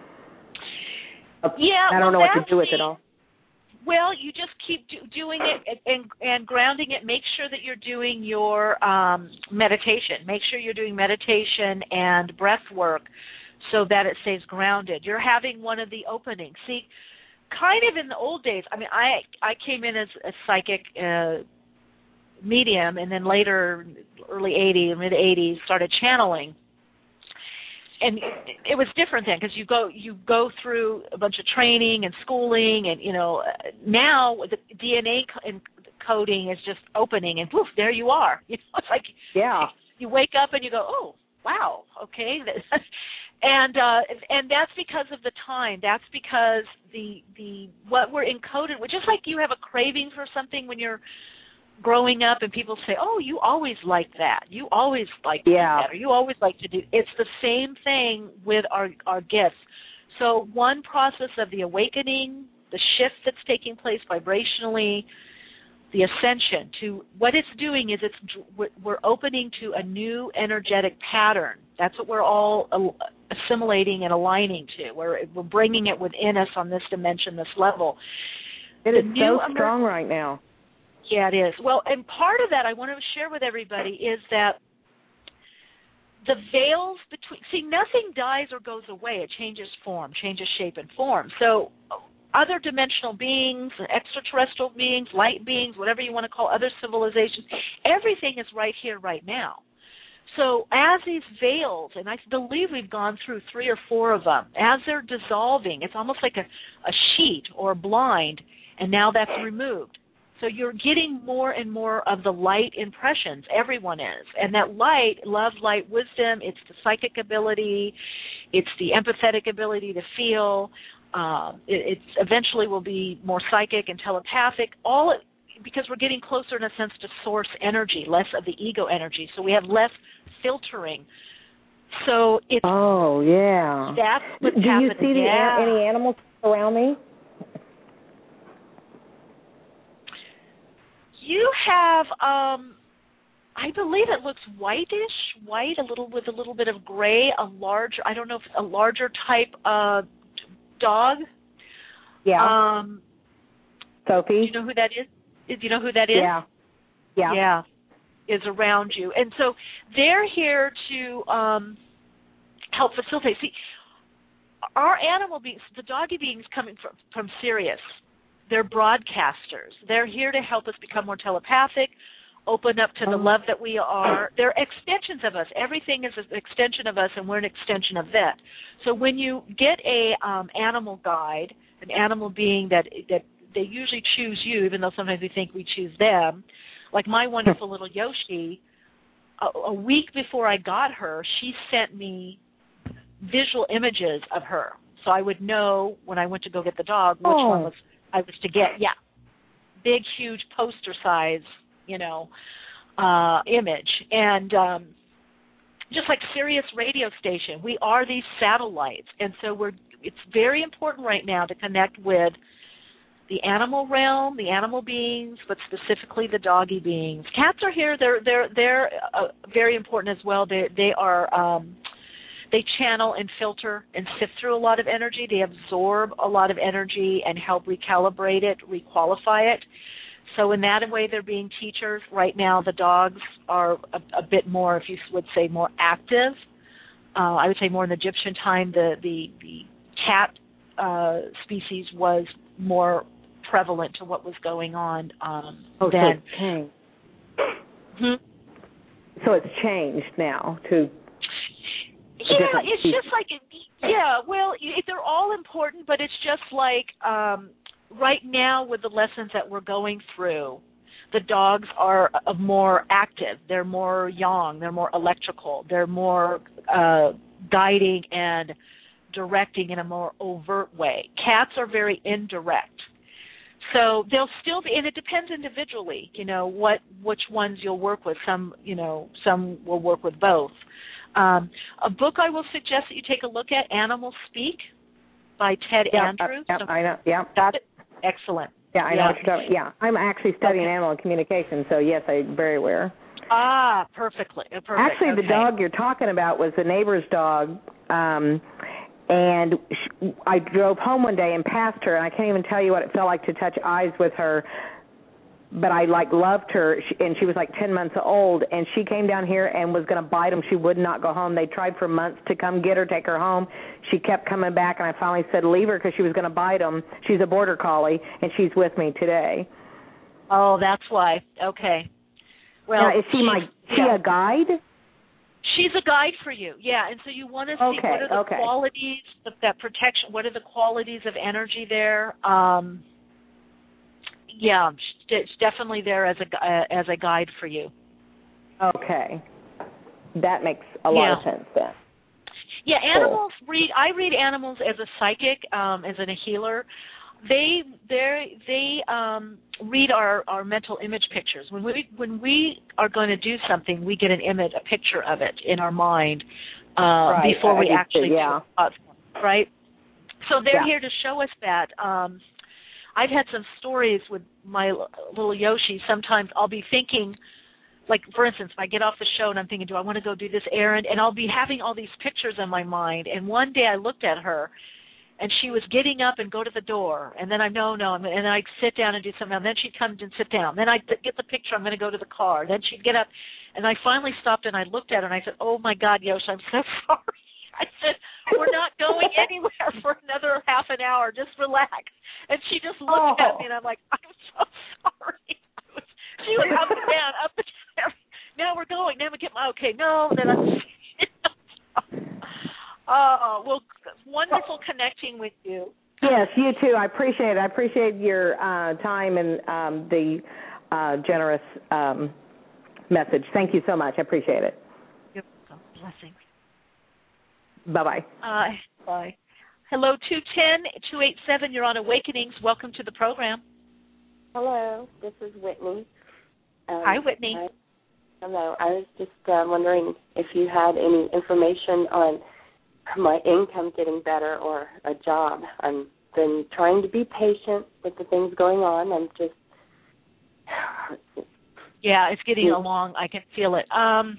Yeah, I don't well, know what to do with it all. Well, you just keep do, doing it and, and grounding it. Make sure that you're doing your um, meditation. Make sure you're doing meditation and breath work so that it stays grounded. You're having one of the openings. See, kind of in the old days. I mean, I I came in as a psychic. Uh, medium, and then later, early eighties, mid eighties, started channeling. And it, it was different then because you go you go through a bunch of training and schooling, and you know now the D N A coding is just opening, and poof, there you are. You know, it's like yeah, you wake up and you go, oh wow, okay, and uh, and that's because of the time. That's because the the what we're encoded with. Just like you have a craving for something when you're growing up and people say, oh, you always liked that. You always liked yeah. that. Or you always like to do. It's the same thing with our, our gifts. So one process of the awakening, the shift that's taking place vibrationally, the ascension to what it's doing is it's we're opening to a new energetic pattern. That's what we're all assimilating and aligning to. We're, we're bringing it within us on this dimension, this level. It is so strong right now. Yeah, it is. Well, and part of that I want to share with everybody is that the veils between, see, nothing dies or goes away. It changes form, changes shape and form. So other dimensional beings, extraterrestrial beings, light beings, whatever you want to call other civilizations, everything is right here, right now. So as these veils, and I believe we've gone through three or four of them, as they're dissolving, it's almost like a, a sheet or a blind, and now that's removed. So you're getting more and more of the light impressions. Everyone is. And that light, love, light, wisdom, it's the psychic ability, it's the empathetic ability to feel. Um, it it's eventually will be more psychic and telepathic, all because we're getting closer in a sense to source energy, less of the ego energy. So we have less filtering. So it's... Oh, yeah. That's what's Do happening. you see the, yeah. any animals around me? You have, um, I believe it looks whitish, white, a little with a little bit of gray, a large, I don't know if a larger type of dog. Yeah. Um, Sophie? Do you know who that is? Do you know who that is? Yeah. Yeah. Yeah. Is around you. And so they're here to um, help facilitate. See, our animal beings, the doggy beings coming from, from Sirius, they're broadcasters. They're here to help us become more telepathic, open up to the love that we are. They're extensions of us. Everything is an extension of us, and we're an extension of that. So when you get a um, animal guide, an animal being that that they usually choose you, even though sometimes we think we choose them, like my wonderful little Yoshi, a, a week before I got her, she sent me visual images of her. So I would know when I went to go get the dog which oh. one was I was to get. Yeah. Big, huge poster size, you know, uh, image. And um, just like Sirius radio station, we are these satellites. And so we're it's very important right now to connect with the animal realm, the animal beings, but specifically the doggy beings. Cats are here. They're they're they're uh, very important as well. They they are um, they channel and filter and sift through a lot of energy. They absorb a lot of energy and help recalibrate it, requalify it. So in that way, they're being teachers. Right now, the dogs are a, a bit more, if you would say, more active. Uh, I would say more in the Egyptian time, the the, the cat uh, species was more prevalent to what was going on um, oh, then. So it's changed. Hmm? So it's changed now to. Yeah, it's just like yeah. Well, they're all important, but it's just like um, right now with the lessons that we're going through, the dogs are uh, more active. They're more yang. They're more electrical. They're more uh, guiding and directing in a more overt way. Cats are very indirect. So they'll still be, and it depends individually, you know, what which ones you'll work with. Some, you know, some will work with both. Um, a book I will suggest that you take a look at, Animal Speak by Ted yeah, Andrews. Uh, yeah, I know. Yeah. Got it? Excellent. Yeah, I yeah. know what you're talking about. Yeah, I'm actually studying okay. animal communication, so yes, I'm very aware. Ah, perfectly. Perfect. Actually, okay. the dog you're talking about was the neighbor's dog, um, and she, I drove home one day and passed her, and I can't even tell you what it felt like to touch eyes with her. But I, like, loved her, and she was, like, ten months old, and she came down here and was going to bite him. She would not go home. They tried for months to come get her, take her home. She kept coming back, and I finally said, leave her, because she was going to bite him. She's a border collie, and she's with me today. Oh, that's why. Okay. Well, now, is she my, she yeah. a guide? She's a guide for you, yeah. And so you want to see okay, what are the okay. qualities, of that protection, what are the qualities of energy there? Um Yeah, it's definitely there as a uh, as a guide for you. Okay, that makes a lot yeah. of sense then. Yeah, animals cool. read. I read animals as a psychic, um, as a healer. they they they um, read our, our mental image pictures. When we when we are going to do something, we get an image, a picture of it in our mind uh, right. before we actually too, yeah. do it. Right. So they're yeah. here to show us that. Um, I've had some stories with my little Yoshi. Sometimes I'll be thinking, like, for instance, if I get off the show and I'm thinking, do I want to go do this errand? And I'll be having all these pictures in my mind. And one day I looked at her, and she was getting up and go to the door. And then I, no, no, and then I'd sit down and do something. And then she'd come and sit down. Then I'd get the picture, I'm going to go to the car. Then she'd get up. And I finally stopped and I looked at her and I said, oh, my God, Yoshi, I'm so sorry. I said, we're not going anywhere for another half an hour. Just relax. And she just looked oh. at me, and I'm like, I'm so sorry. Was, she was up and down, up and down. Now we're going. Now we get my, okay, no. Then I'm, oh, well, wonderful connecting with you. Yes, you too. I appreciate it. I appreciate your uh, time and um, the uh, generous um, message. Thank you so much. I appreciate it. You're welcome. Blessings. Bye-bye. Uh, bye. Hello, two one zero, two eight seven. You're on Awakenings. Welcome to the program. Hello, this is Whitney. Um, Hi, Whitney. I, hello. I was just uh, wondering if you had any information on my income getting better or a job. I've been trying to be patient with the things going on. I'm just... Yeah, it's getting yeah. along. I can feel it. Um...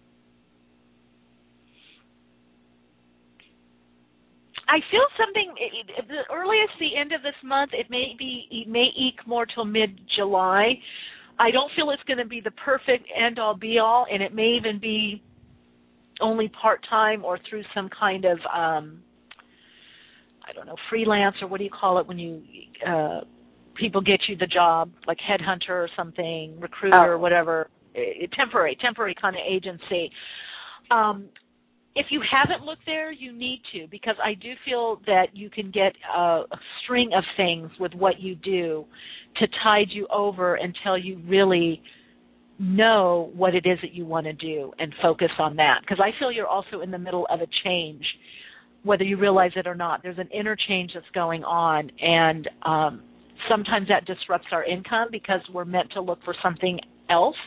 I feel something, the earliest the end of this month, it may be, it may eke more till mid-July. I don't feel it's going to be the perfect end-all, be-all, and it may even be only part-time or through some kind of, um, I don't know, freelance, or what do you call it when you, uh, people get you the job, like headhunter or something, recruiter, oh. or whatever, temporary, temporary kind of agency. Um If you haven't looked there, you need to, because I do feel that you can get a, a string of things with what you do to tide you over until you really know what it is that you want to do and focus on that. Because I feel you're also in the middle of a change, whether you realize it or not. There's an inner change that's going on, and um, sometimes that disrupts our income because we're meant to look for something else.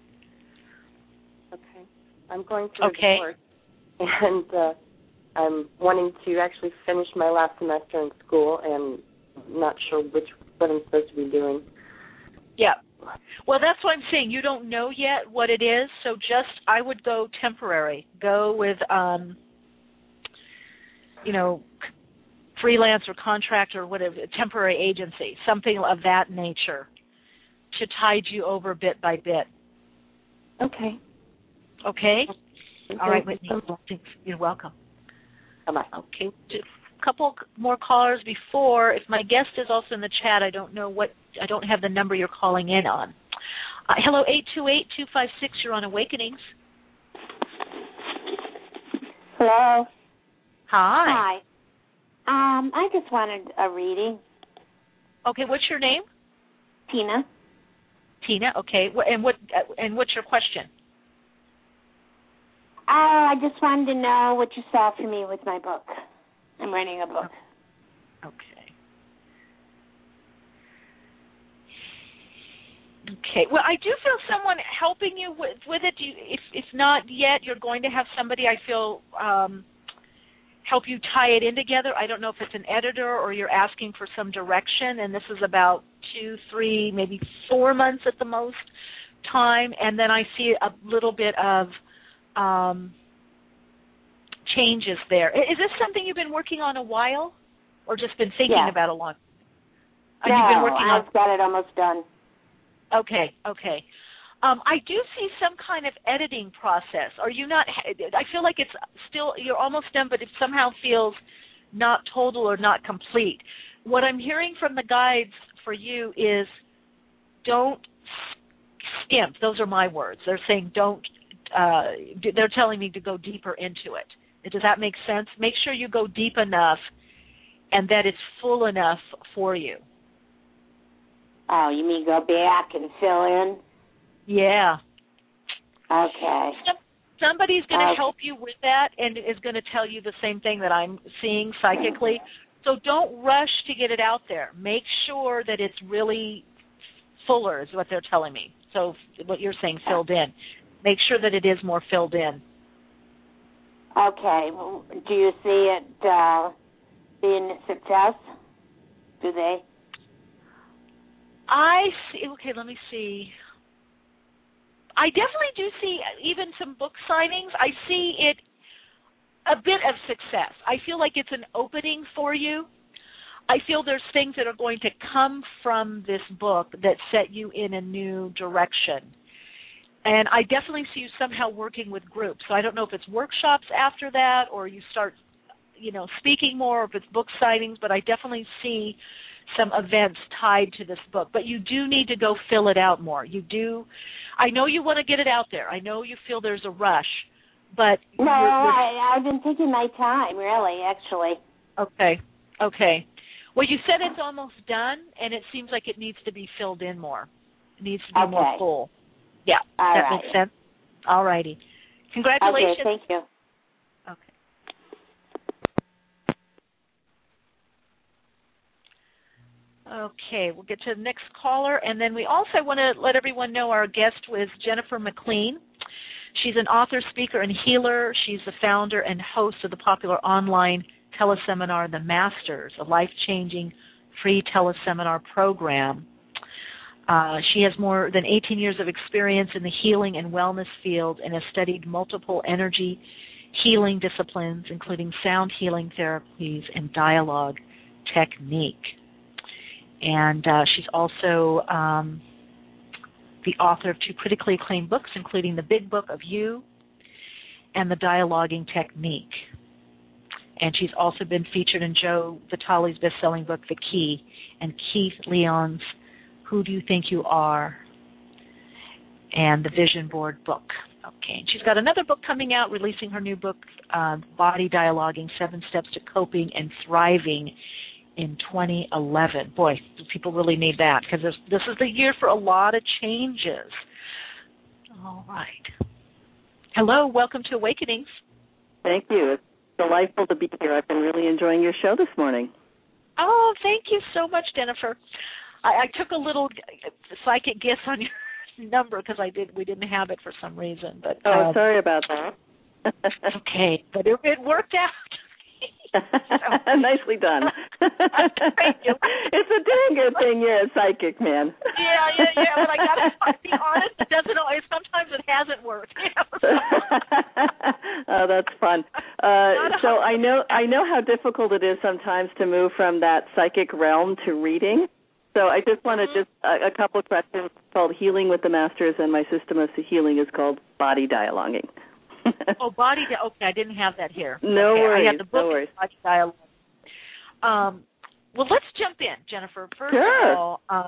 Okay. I'm going through okay. a divorce. And uh, I'm wanting to actually finish my last semester in school, and not sure which what I'm supposed to be doing. Yeah. Well, that's what I'm saying. You don't know yet what it is, so just I would go temporary. Go with, um, you know, freelance or contract or whatever, temporary agency, something of that nature, to tide you over bit by bit. Okay. Okay. Okay. All right, Whitney. You're welcome. Bye-bye. Okay. A couple more callers before. If my guest is also in the chat, I don't know what, I don't have the number you're calling in on. Uh, hello, eight two eight, two five six. You're on Awakenings. Hello. Hi. Hi. Um, I just wanted a reading. Okay, what's your name? Tina. Tina. Okay. And what? And what's your question? Uh, I just wanted to know what you saw for me with my book. I'm writing a book. Okay. Okay. Well, I do feel someone helping you with, with it. You, if if not yet, you're going to have somebody, I feel, um, help you tie it in together. I don't know if it's an editor or you're asking for some direction, and this is about two, three, maybe four months at the most time, and then I see a little bit of Um, changes there. Is this something you've been working on a while, or just been thinking yeah. about a long? No, you've been working I've on... got it almost done. Okay, okay. Um, I do see some kind of editing process. Are you not? I feel like it's still, you're almost done, but it somehow feels not total or not complete. What I'm hearing from the guides for you is don't skimp. Those are my words. They're saying don't. Uh, they're telling me to go deeper into it. Does that make sense? Make sure you go deep enough and that it's full enough for you. Oh, you mean go back and fill in? Yeah. Okay. Some, somebody's going to okay. help you with that and is going to tell you the same thing that I'm seeing psychically. So don't rush to get it out there. Make sure that it's really fuller is what they're telling me. So what you're saying, filled in. Make sure that it is more filled in. Okay. Well, do you see it uh, being a success? Do they? I see. Okay, let me see. I definitely do see even some book signings. I see it a bit of success. I feel like it's an opening for you. I feel there's things that are going to come from this book that set you in a new direction. And I definitely see you somehow working with groups. So I don't know if it's workshops after that or you start, you know, speaking more, or if it's book signings, but I definitely see some events tied to this book. But you do need to go fill it out more. You do. I know you want to get it out there. I know you feel there's a rush, but no, you're, you're, I, I've been taking my time, really, actually. Okay, okay. Well, you said it's almost done, and it seems like it needs to be filled in more. It needs to be okay. more full. Yeah, All that right. makes sense. All righty. Congratulations. Okay, thank you. Okay. Okay, we'll get to the next caller, and then we also want to let everyone know our guest was Jennifer McLean. She's an author, speaker, and healer. She's the founder and host of the popular online teleseminar, The Masters, a life-changing free teleseminar program. Uh, she has more than eighteen years of experience in the healing and wellness field and has studied multiple energy healing disciplines, including sound healing therapies and dialogue technique. And uh, she's also um, the author of two critically acclaimed books, including The Big Book of You and The Dialoguing Technique. And she's also been featured in Joe Vitale's best-selling book, The Key, and Keith Leon's Who Do You Think You Are, and the Vision Board book. Okay, and she's got another book coming out, releasing her new book, uh, Body Dialoguing, Seven Steps to Coping and Thriving, in twenty eleven. Boy, people really need that, because this, this is the year for a lot of changes. All right. Hello, welcome to Awakenings. Thank you. It's delightful to be here. I've been really enjoying your show this morning. Oh, thank you so much, Jennifer. I, I took a little psychic guess on your number because I did. We didn't have it for some reason. But oh, um, sorry about that. Okay, but it, it worked out. Nicely done. Thank you. It's a dang good thing you're a psychic, man. Yeah, yeah, yeah. But I got to be honest. It doesn't always. Sometimes it hasn't worked. You know, so. Oh, that's fun. Uh, so I know I know how difficult it is sometimes to move from that psychic realm to reading. So I just want to mm-hmm. just a, a couple of questions called Healing with the Masters, and my system of healing is called Body Dialoguing. Oh, body. Di- okay, I didn't have that here. No okay, worries. I have the book, no worries. Body Dialogue. Um, well, let's jump in, Jennifer. First sure. of all, um,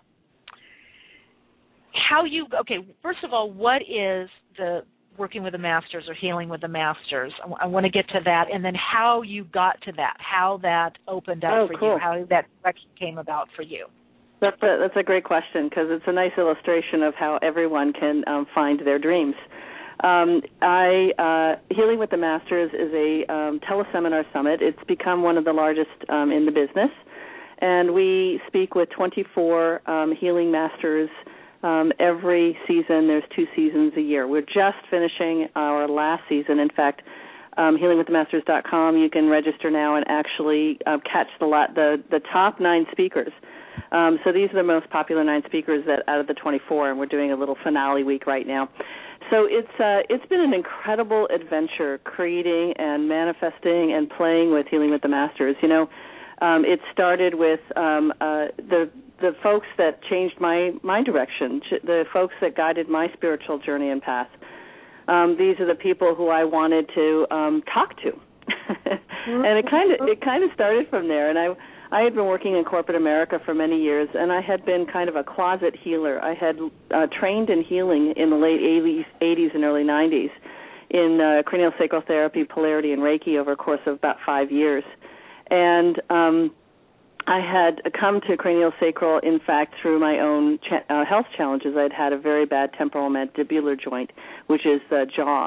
how you? Okay, first of all, what is the working with the Masters or healing with the Masters? I, w- I want to get to that, and then how you got to that, how that opened up oh, for cool. you, how that direction came about for you. That's a, that's a great question, because it's a nice illustration of how everyone can um, find their dreams. Um, I uh, Healing with the Masters is a um, teleseminar summit. It's become one of the largest um, in the business, and we speak with twenty-four um, healing masters um, every season. There's two seasons a year. We're just finishing our last season. In fact, um, healing with the masters dot com, you can register now and actually uh, catch the, lot, the the top nine speakers. Um, so these are the most popular nine speakers that out of the twenty-four, and we're doing a little finale week right now. So it's uh, it's been an incredible adventure creating and manifesting and playing with Healing with the Masters. You know, um, it started with um, uh, the the folks that changed my, my direction, the folks that guided my spiritual journey and path. Um, these are the people who I wanted to um, talk to, and it kind of it kind of started from there. And I. I had been working in corporate America for many years, and I had been kind of a closet healer. I had uh, trained in healing in the late eighties and early nineties in uh, craniosacral therapy, polarity, and Reiki over a course of about five years. And um, I had come to craniosacral, in fact, through my own cha- uh, health challenges. I'd had a very bad temporal mandibular joint, which is the jaw.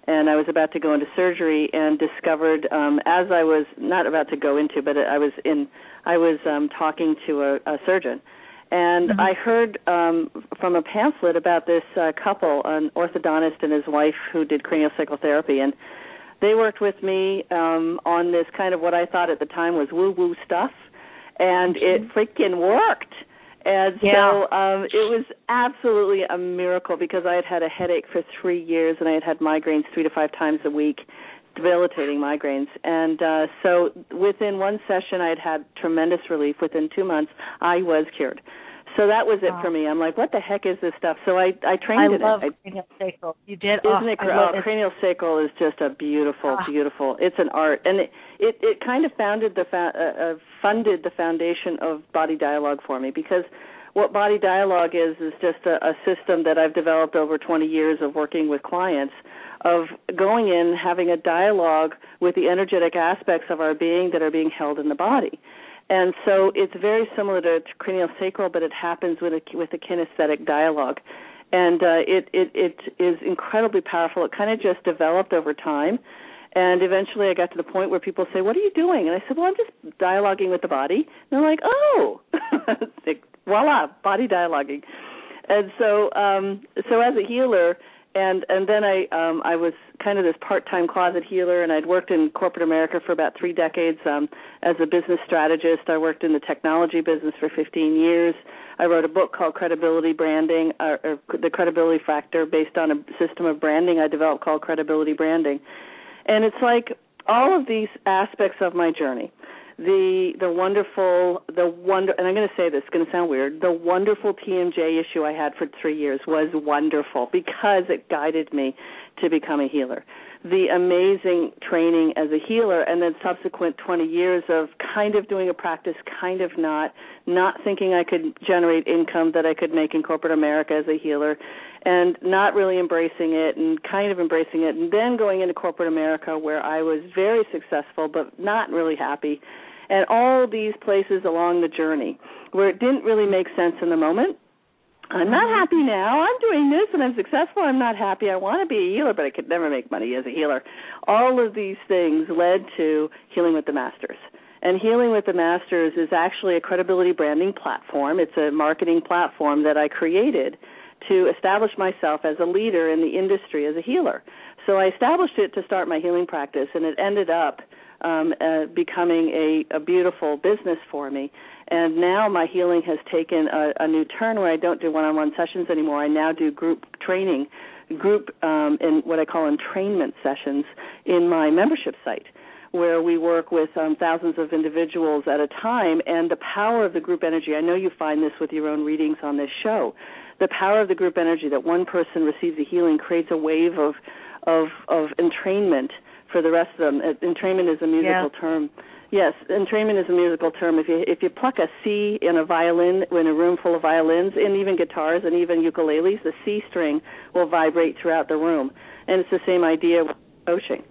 and I was about to go into surgery and discovered, um, as I was not about to go into, but I was in, I was um, talking to a, a surgeon, and mm-hmm. I heard um, from a pamphlet about this uh, couple, an orthodontist and his wife, who did craniosacral therapy, and they worked with me um, on this kind of what I thought at the time was woo-woo stuff, and mm-hmm. it freaking worked. And yeah. so um, it was absolutely a miracle because I had had a headache for three years and I had had migraines three to five times a week, debilitating migraines. And uh, so within one session I had had tremendous relief. Within two months I was cured. So that was it wow. for me. I'm like, what the heck is this stuff? So I, I trained I in love it. cranial sacral. You did? Isn't oh, it? I Oh, it. cranial sacral is just a beautiful, ah. beautiful. It's an art, and it it, it kind of founded the fa- uh, uh, funded the foundation of Body Dialogue for me, because what Body Dialogue is is just a, a system that I've developed over twenty years of working with clients, of going in, having a dialogue with the energetic aspects of our being that are being held in the body. And so it's very similar to, to cranial sacral, but it happens with a, with a kinesthetic dialogue. And uh, it, it, it is incredibly powerful. It kind of just developed over time. And eventually I got to the point where people say, what are you doing? And I said, well, I'm just dialoguing with the body. And they're like, oh, like, voila, body dialoguing. And so um, so as a healer, And and then I um, I was kind of this part-time closet healer, and I'd worked in corporate America for about three decades um, as a business strategist. I worked in the technology business for fifteen years. I wrote a book called Credibility Branding, or, or The Credibility Factor, based on a system of branding I developed called Credibility Branding. And it's like all of these aspects of my journey, the the wonderful, the wonder, and I'm going to say this, it's going to sound weird, the wonderful T M J issue I had for three years was wonderful because it guided me to become a healer. The amazing training as a healer, and then subsequent twenty years of kind of doing a practice, kind of not, not thinking I could generate income that I could make in corporate America as a healer, and not really embracing it and kind of embracing it, and then going into corporate America where I was very successful but not really happy, and all these places along the journey where it didn't really make sense in the moment. I'm not happy now. I'm doing this and I'm successful. I'm not happy. I want to be a healer, but I could never make money as a healer. All of these things led to Healing with the Masters. And Healing with the Masters is actually a credibility branding platform. It's a marketing platform that I created to establish myself as a leader in the industry as a healer. So I established it to start my healing practice, and it ended up um, uh, becoming a, a beautiful business for me. And now my healing has taken a, a new turn where I don't do one-on-one sessions anymore. I now do group training, group um, in what I call entrainment sessions in my membership site, where we work with um, thousands of individuals at a time. And the power of the group energy, I know you find this with your own readings on this show, the power of the group energy, that one person receives a healing, creates a wave of of, of entrainment for the rest of them. Entrainment is a musical yeah. term. Yes, entrainment is a musical term. If you if you pluck a C in a violin, in a room full of violins, and even guitars and even ukuleles, the C string will vibrate throughout the room. And it's the same idea with coaching.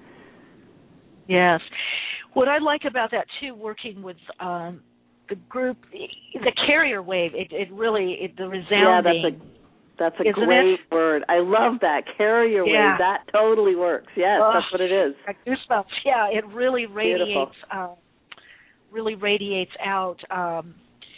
Yes. What I like about that, too, working with um, the group, the carrier wave, it, it really, it, the resounding. Yeah, that's a, that's a great it? word. I love that, carrier yeah. wave. That totally works. Yes, oh, that's what it is. Goosebumps. Yeah, it really radiates, uh, really radiates out. Um,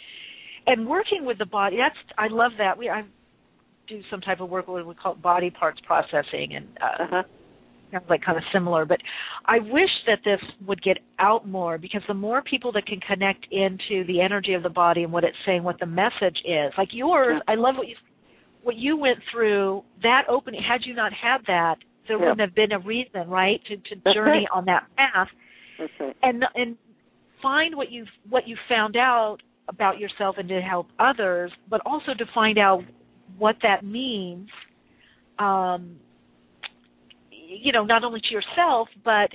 and working with the body, that's, I love that. We I do some type of work where we call it body parts processing, and uh, uh-huh. sounds like kind of similar, but I wish that this would get out more, because the more people that can connect into the energy of the body and what it's saying, what the message is. Like yours, I love what you what you went through, that opening. Had you not had that, there yeah. wouldn't have been a reason, right, to, to That's journey right. on that path. That's right. And and find what you what you found out about yourself and to help others, but also to find out what that means. Um, you know, not only to yourself, but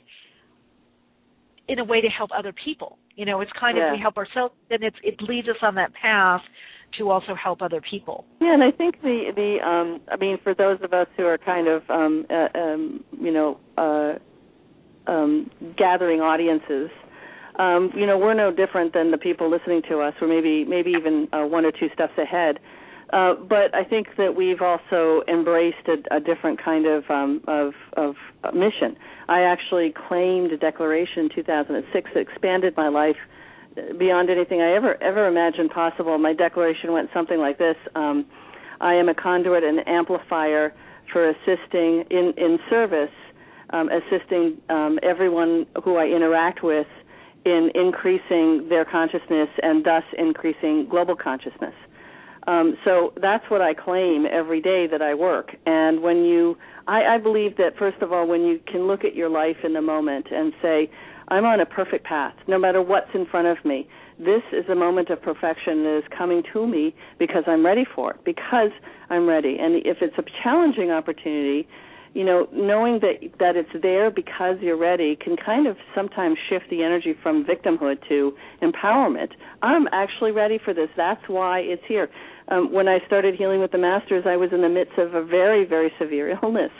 in a way to help other people. You know, it's kind yeah. of we help ourselves, then it's, it leads us on that path to also help other people. Yeah, and I think the, the um, I mean, for those of us who are kind of, um, uh, um, you know, uh, um, gathering audiences, um, you know, we're no different than the people listening to us. We're maybe, maybe even uh, one or two steps ahead. Uh, but I think that we've also embraced a, a different kind of, um, of of mission. I actually claimed a declaration in two thousand six that expanded my life beyond anything I ever ever imagined possible. My declaration went something like this: um, I am a conduit and amplifier for assisting in in service, um, assisting um, everyone who I interact with in increasing their consciousness and thus increasing global consciousness. Um, so that's what I claim every day that I work. And when you, I, I believe that, first of all, when you can look at your life in the moment and say, I'm on a perfect path, no matter what's in front of me. This is a moment of perfection that is coming to me because I'm ready for it, because I'm ready. And if it's a challenging opportunity, you know, knowing that that it's there because you're ready can kind of sometimes shift the energy from victimhood to empowerment. I'm actually ready for this. That's why it's here. Um, when I started healing with the Masters, I was in the midst of a very, very severe illness.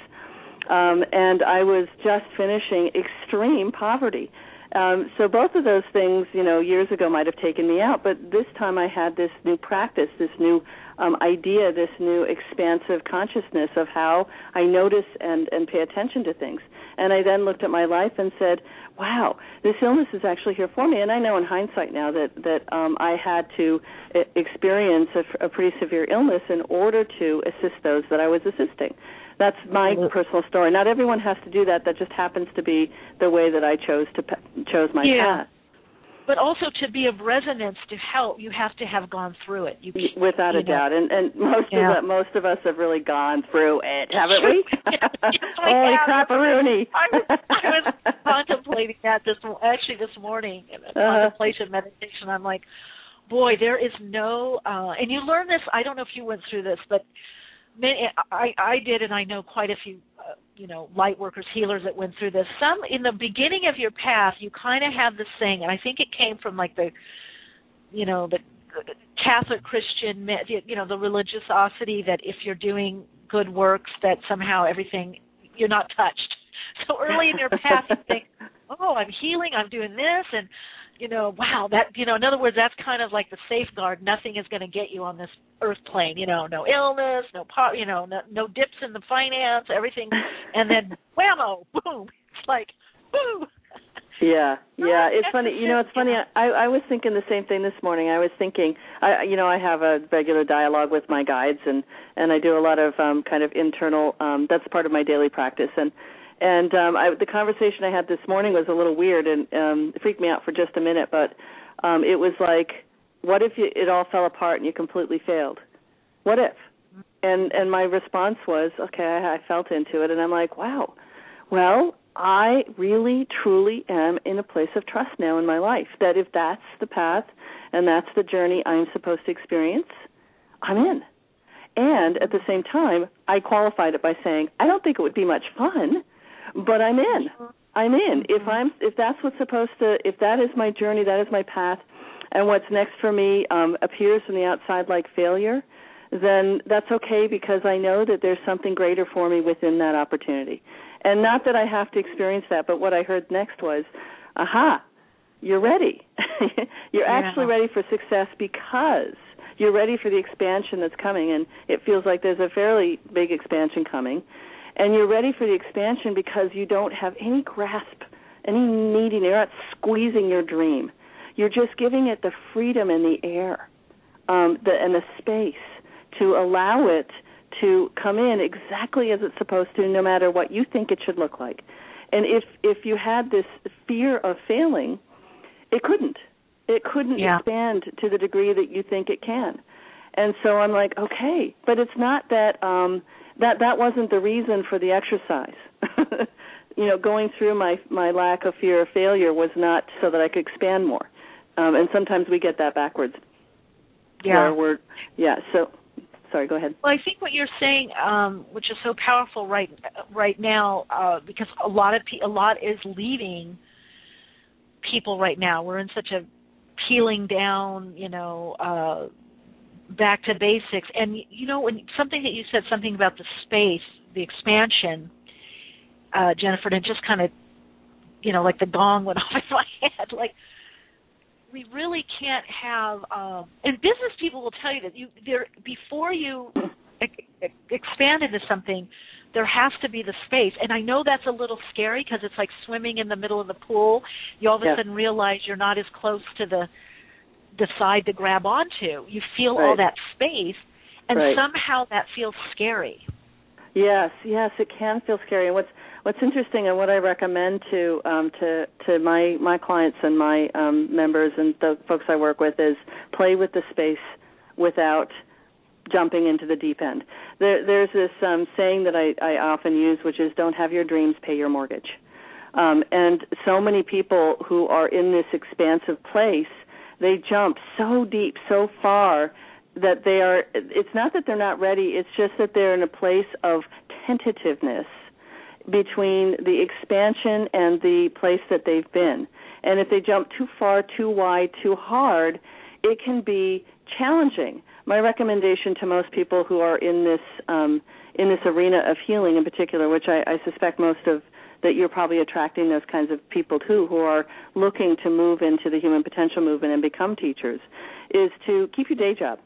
Um, and I was just finishing extreme poverty. Um, so both of those things, you know, years ago might have taken me out, but this time I had this new practice, this new um, idea, this new expansive consciousness of how I notice and, and pay attention to things. And I then looked at my life and said, wow, this illness is actually here for me. And I know in hindsight now that, that um, I had to experience a, a pretty severe illness in order to assist those that I was assisting. That's my personal story. Not everyone has to do that. That just happens to be the way that I chose to chose my yeah. path. But also to be of resonance to help, you have to have gone through it. You, Without you a know. doubt, and and most yeah. of the, most of us have really gone through it, haven't we? yes, Holy crap-a-rooney. I was, I was contemplating that this actually this morning in a uh-huh. contemplation meditation. I'm like, boy, there is no, uh, and you learn this. I don't know if you went through this, but. Many, I, I did, and I know quite a few, uh, you know, light workers, healers that went through this. Some, in the beginning of your path, you kind of have this thing, and I think it came from, like, the, you know, the Catholic Christian, you know, the religiosity that if you're doing good works, that somehow everything, you're not touched. So early in your path, you think, oh, I'm healing, I'm doing this, and, you know, wow, that, you know, in other words, that's kind of like the safeguard. Nothing is going to get you on this earth plane, you know, no illness, no, you know, no, no dips in the finance, everything, and then whammo, boom, it's like, boom. Yeah, yeah, it's funny. You know, it's funny. I, I was thinking the same thing this morning. I was thinking, I, you know, I have a regular dialogue with my guides, and, and I do a lot of um, kind of internal, um, that's part of my daily practice, and And um, I, the conversation I had this morning was a little weird and um, it freaked me out for just a minute. But um, it was like, what if you, it all fell apart and you completely failed? What if? And and my response was, okay, I, I felt into it, and I'm like, wow. Well, I really, truly am in a place of trust now in my life that if that's the path and that's the journey I'm supposed to experience, I'm in. And at the same time, I qualified it by saying, I don't think it would be much fun. But I'm in. I'm in. If I'm, if that's what's supposed to, if that is my journey, that is my path, and what's next for me um, appears from the outside like failure, then that's okay because I know that there's something greater for me within that opportunity. And not that I have to experience that, but what I heard next was, aha, you're ready. You're yeah. actually ready for success because you're ready for the expansion that's coming, and it feels like there's a fairly big expansion coming. And you're ready for the expansion because you don't have any grasp, any needing. You're not squeezing your dream. You're just giving it the freedom and the air um, the, and the space to allow it to come in exactly as it's supposed to, no matter what you think it should look like. And if, if you had this fear of failing, it couldn't. It couldn't yeah. expand to the degree that you think it can. And so I'm like, okay, but it's not that um, – That that wasn't the reason for the exercise. You know, going through my, my lack of fear of failure was not so that I could expand more. Um, and sometimes we get that backwards. Yeah. We're, yeah, so, sorry, go ahead. Well, I think what you're saying, um, which is so powerful right right now, uh, because a lot of pe- a lot is leaving people right now. We're in such a peeling down, you know, uh back to basics. And, you know, when something that you said, something about the space, the expansion, uh, Jennifer, and it just kind of, you know, like the gong went off in my head. Like, we really can't have, um, and business people will tell you that you there before you ex- expand into something, there has to be the space. And I know that's a little scary because it's like swimming in the middle of the pool. You all of a yes. sudden realize you're not as close to the the side to grab onto. You feel right. all that space, and right. somehow that feels scary. Yes, yes, it can feel scary. And what's what's interesting and what I recommend to um, to to my my clients and my um, members and the folks I work with is play with the space without jumping into the deep end. There, there's this um, saying that I, I often use, which is "Don't have your dreams pay your mortgage." Um, and so many people who are in this expansive place, they jump so deep, so far, that they are, it's not that they're not ready, it's just that they're in a place of tentativeness between the expansion and the place that they've been. And if they jump too far, too wide, too hard, it can be challenging. My recommendation to most people who are in this um, in this arena of healing in particular, which I, I suspect most of that you're probably attracting those kinds of people too who are looking to move into the human potential movement and become teachers, is to keep your day job.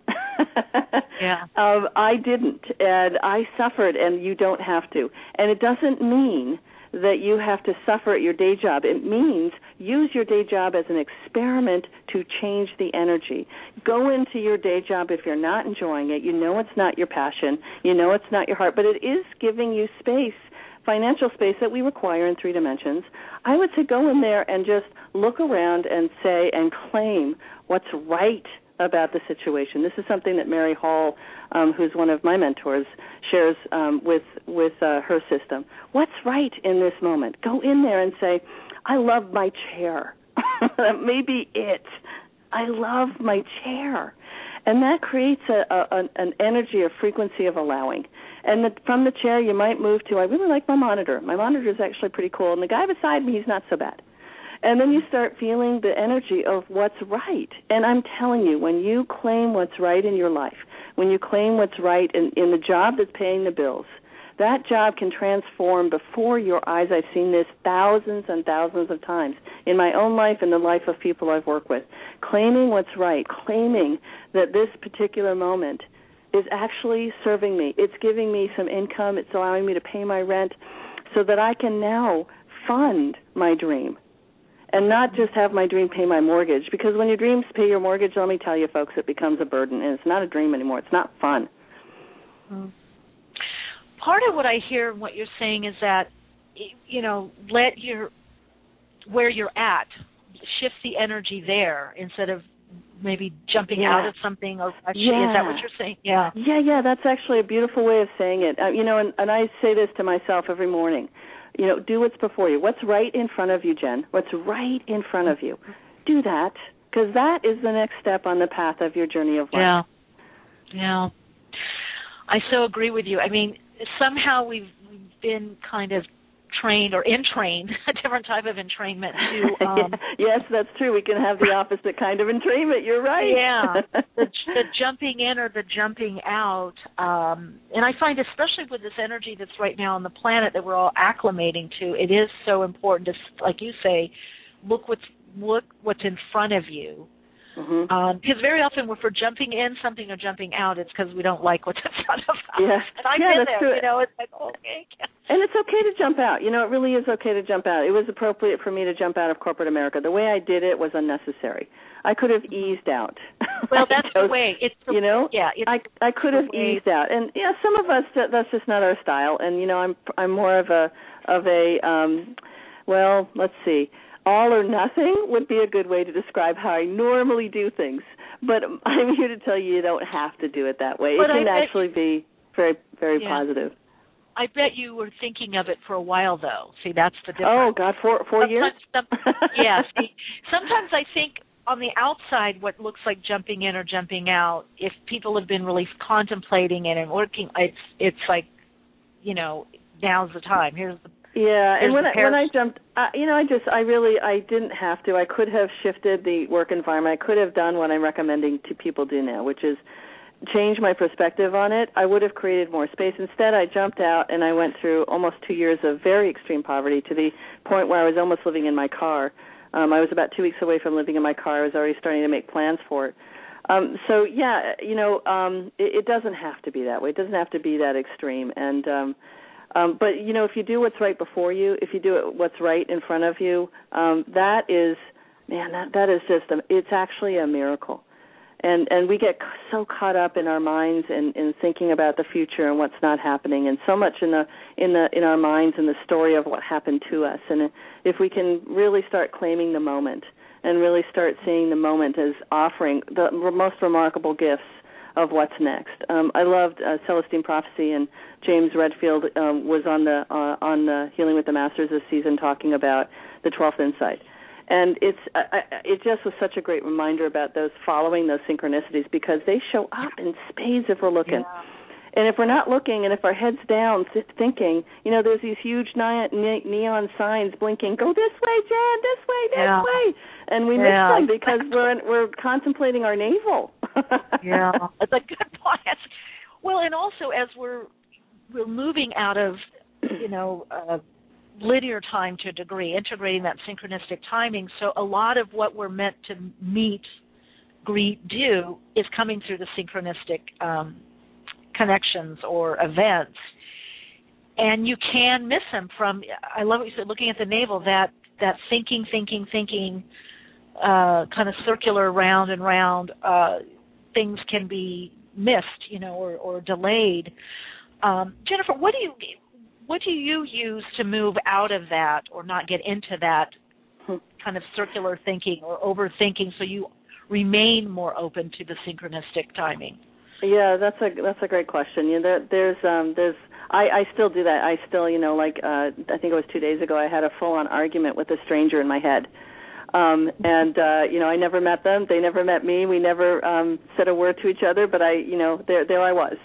yeah. Um, I didn't, and I suffered, and you don't have to. And it doesn't mean that you have to suffer at your day job. It means use your day job as an experiment to change the energy. Go into your day job if you're not enjoying it. You know it's not your passion. You know it's not your heart, but it is giving you space, financial space that we require in three dimensions. I would say go in there and just look around and say and claim what's right about the situation. This is something that Mary Hall, um, who's one of my mentors, shares um, with with uh, her system. What's right in this moment? Go in there and say, I love my chair. That may be it. I love my chair. And that creates a, a, an energy, a frequency of allowing. And the, from the chair, you might move to, I really like my monitor. My monitor is actually pretty cool. And the guy beside me, he's not so bad. And then you start feeling the energy of what's right. And I'm telling you, when you claim what's right in your life, when you claim what's right in, in the job that's paying the bills, that job can transform before your eyes. I've seen this thousands and thousands of times in my own life and the life of people I've worked with. Claiming what's right, claiming that this particular moment is actually serving me. It's giving me some income. It's allowing me to pay my rent so that I can now fund my dream and not just have my dream pay my mortgage. Because when your dreams pay your mortgage, let me tell you, folks, it becomes a burden, and it's not a dream anymore. It's not fun. Mm-hmm. Part of what I hear in what you're saying is that, you know, let your, where you're at, shift the energy there instead of maybe jumping yeah. out of something. Or actually, yeah. Is that what you're saying? Yeah. Yeah, yeah, that's actually a beautiful way of saying it. Uh, you know, and, and I say this to myself every morning. You know, do what's before you. What's right in front of you, Jen? What's right in front of you? Do that, because that is the next step on the path of your journey of life. Yeah. Yeah. I so agree with you. I mean, somehow we've been kind of trained or entrained, a different type of entrainment to... Um, yes, that's true. We can have the opposite kind of entrainment. You're right. Yeah, the, the jumping in or the jumping out. Um, and I find, especially with this energy that's right now on the planet that we're all acclimating to, it is so important to, like you say, look what's, look what's in front of you. Mm-hmm. Um, because very often if we're jumping in something or jumping out, it's because we don't like what's in front of us. Yeah. And I've yeah, been that's there, true. you know, it's like, okay. And it's okay to jump out. You know, it really is okay to jump out. It was appropriate for me to jump out of corporate America. The way I did it was unnecessary. I could have eased out. Well, that's chose, the way. It's the, you know, yeah, it's I I could have way. eased out. And yeah, some of us that's just not our style. And you know, I'm I'm more of a of a um, well, let's see. All or nothing would be a good way to describe how I normally do things. But I'm here to tell you you don't have to do it that way. But it can I, actually be very, very yeah. positive. I bet you were thinking of it for a while, though. See, that's the difference. Oh, God, four, four years? Some, yeah. See, sometimes I think on the outside what looks like jumping in or jumping out, if people have been really contemplating it and working, it's it's like, you know, now's the time. Here's the Yeah, and when I, par- when I jumped, uh, you know, I just, I really, I didn't have to. I could have shifted the work environment. I could have done what I'm recommending to people do now, which is change my perspective on it. I would have created more space. Instead, I jumped out and I went through almost two years of very extreme poverty to the point where I was almost living in my car Um, I was about two weeks away from living in my car. I was already starting to make plans for it. Um, so, yeah, you know, um, it, it doesn't have to be that way. It doesn't have to be that extreme. And um, um, but, you know, if you do what's right before you, if you do it, what's right in front of you, um, that is, man, that, that is just, a, it's actually a miracle. And and we get so caught up in our minds and in thinking about the future and what's not happening, and so much in the in the in our minds and the story of what happened to us. And if we can really start claiming the moment and really start seeing the moment as offering the most remarkable gifts of what's next. Um, I loved uh, Celestine Prophecy, and James Redfield um, was on the uh, on the Healing with the Masters this season talking about the twelfth insight. And it's uh, it just was such a great reminder about those following those synchronicities, because they show up in spades if we're looking. Yeah. And if we're not looking, and if our head's down thinking, you know, there's these huge neon signs blinking, go this way, Jan, this way, this yeah. way. And we yeah. miss them because we're we're contemplating our navel. Yeah, that's a good point. Well, and also as we're we're moving out of, you know, uh, linear time to a degree, integrating that synchronistic timing. So a lot of what we're meant to meet, greet, do is coming through the synchronistic um, connections or events. And you can miss them from, I love what you said, looking at the navel, that, that thinking, thinking, thinking, uh, kind of circular round and round, uh, things can be missed, you know, or, or delayed. Um, Jennifer, what do you... What do you use to move out of that or not get into that kind of circular thinking or overthinking so you remain more open to the synchronistic timing? Yeah, that's a that's a great question. You know, there, there's um, there's I, I still do that. I still, you know, like uh, I think it was two days ago, I had a full-on argument with a stranger in my head. Um, and, uh, you know, I never met them. They never met me. We never um, said a word to each other, but I, you know, there there I was.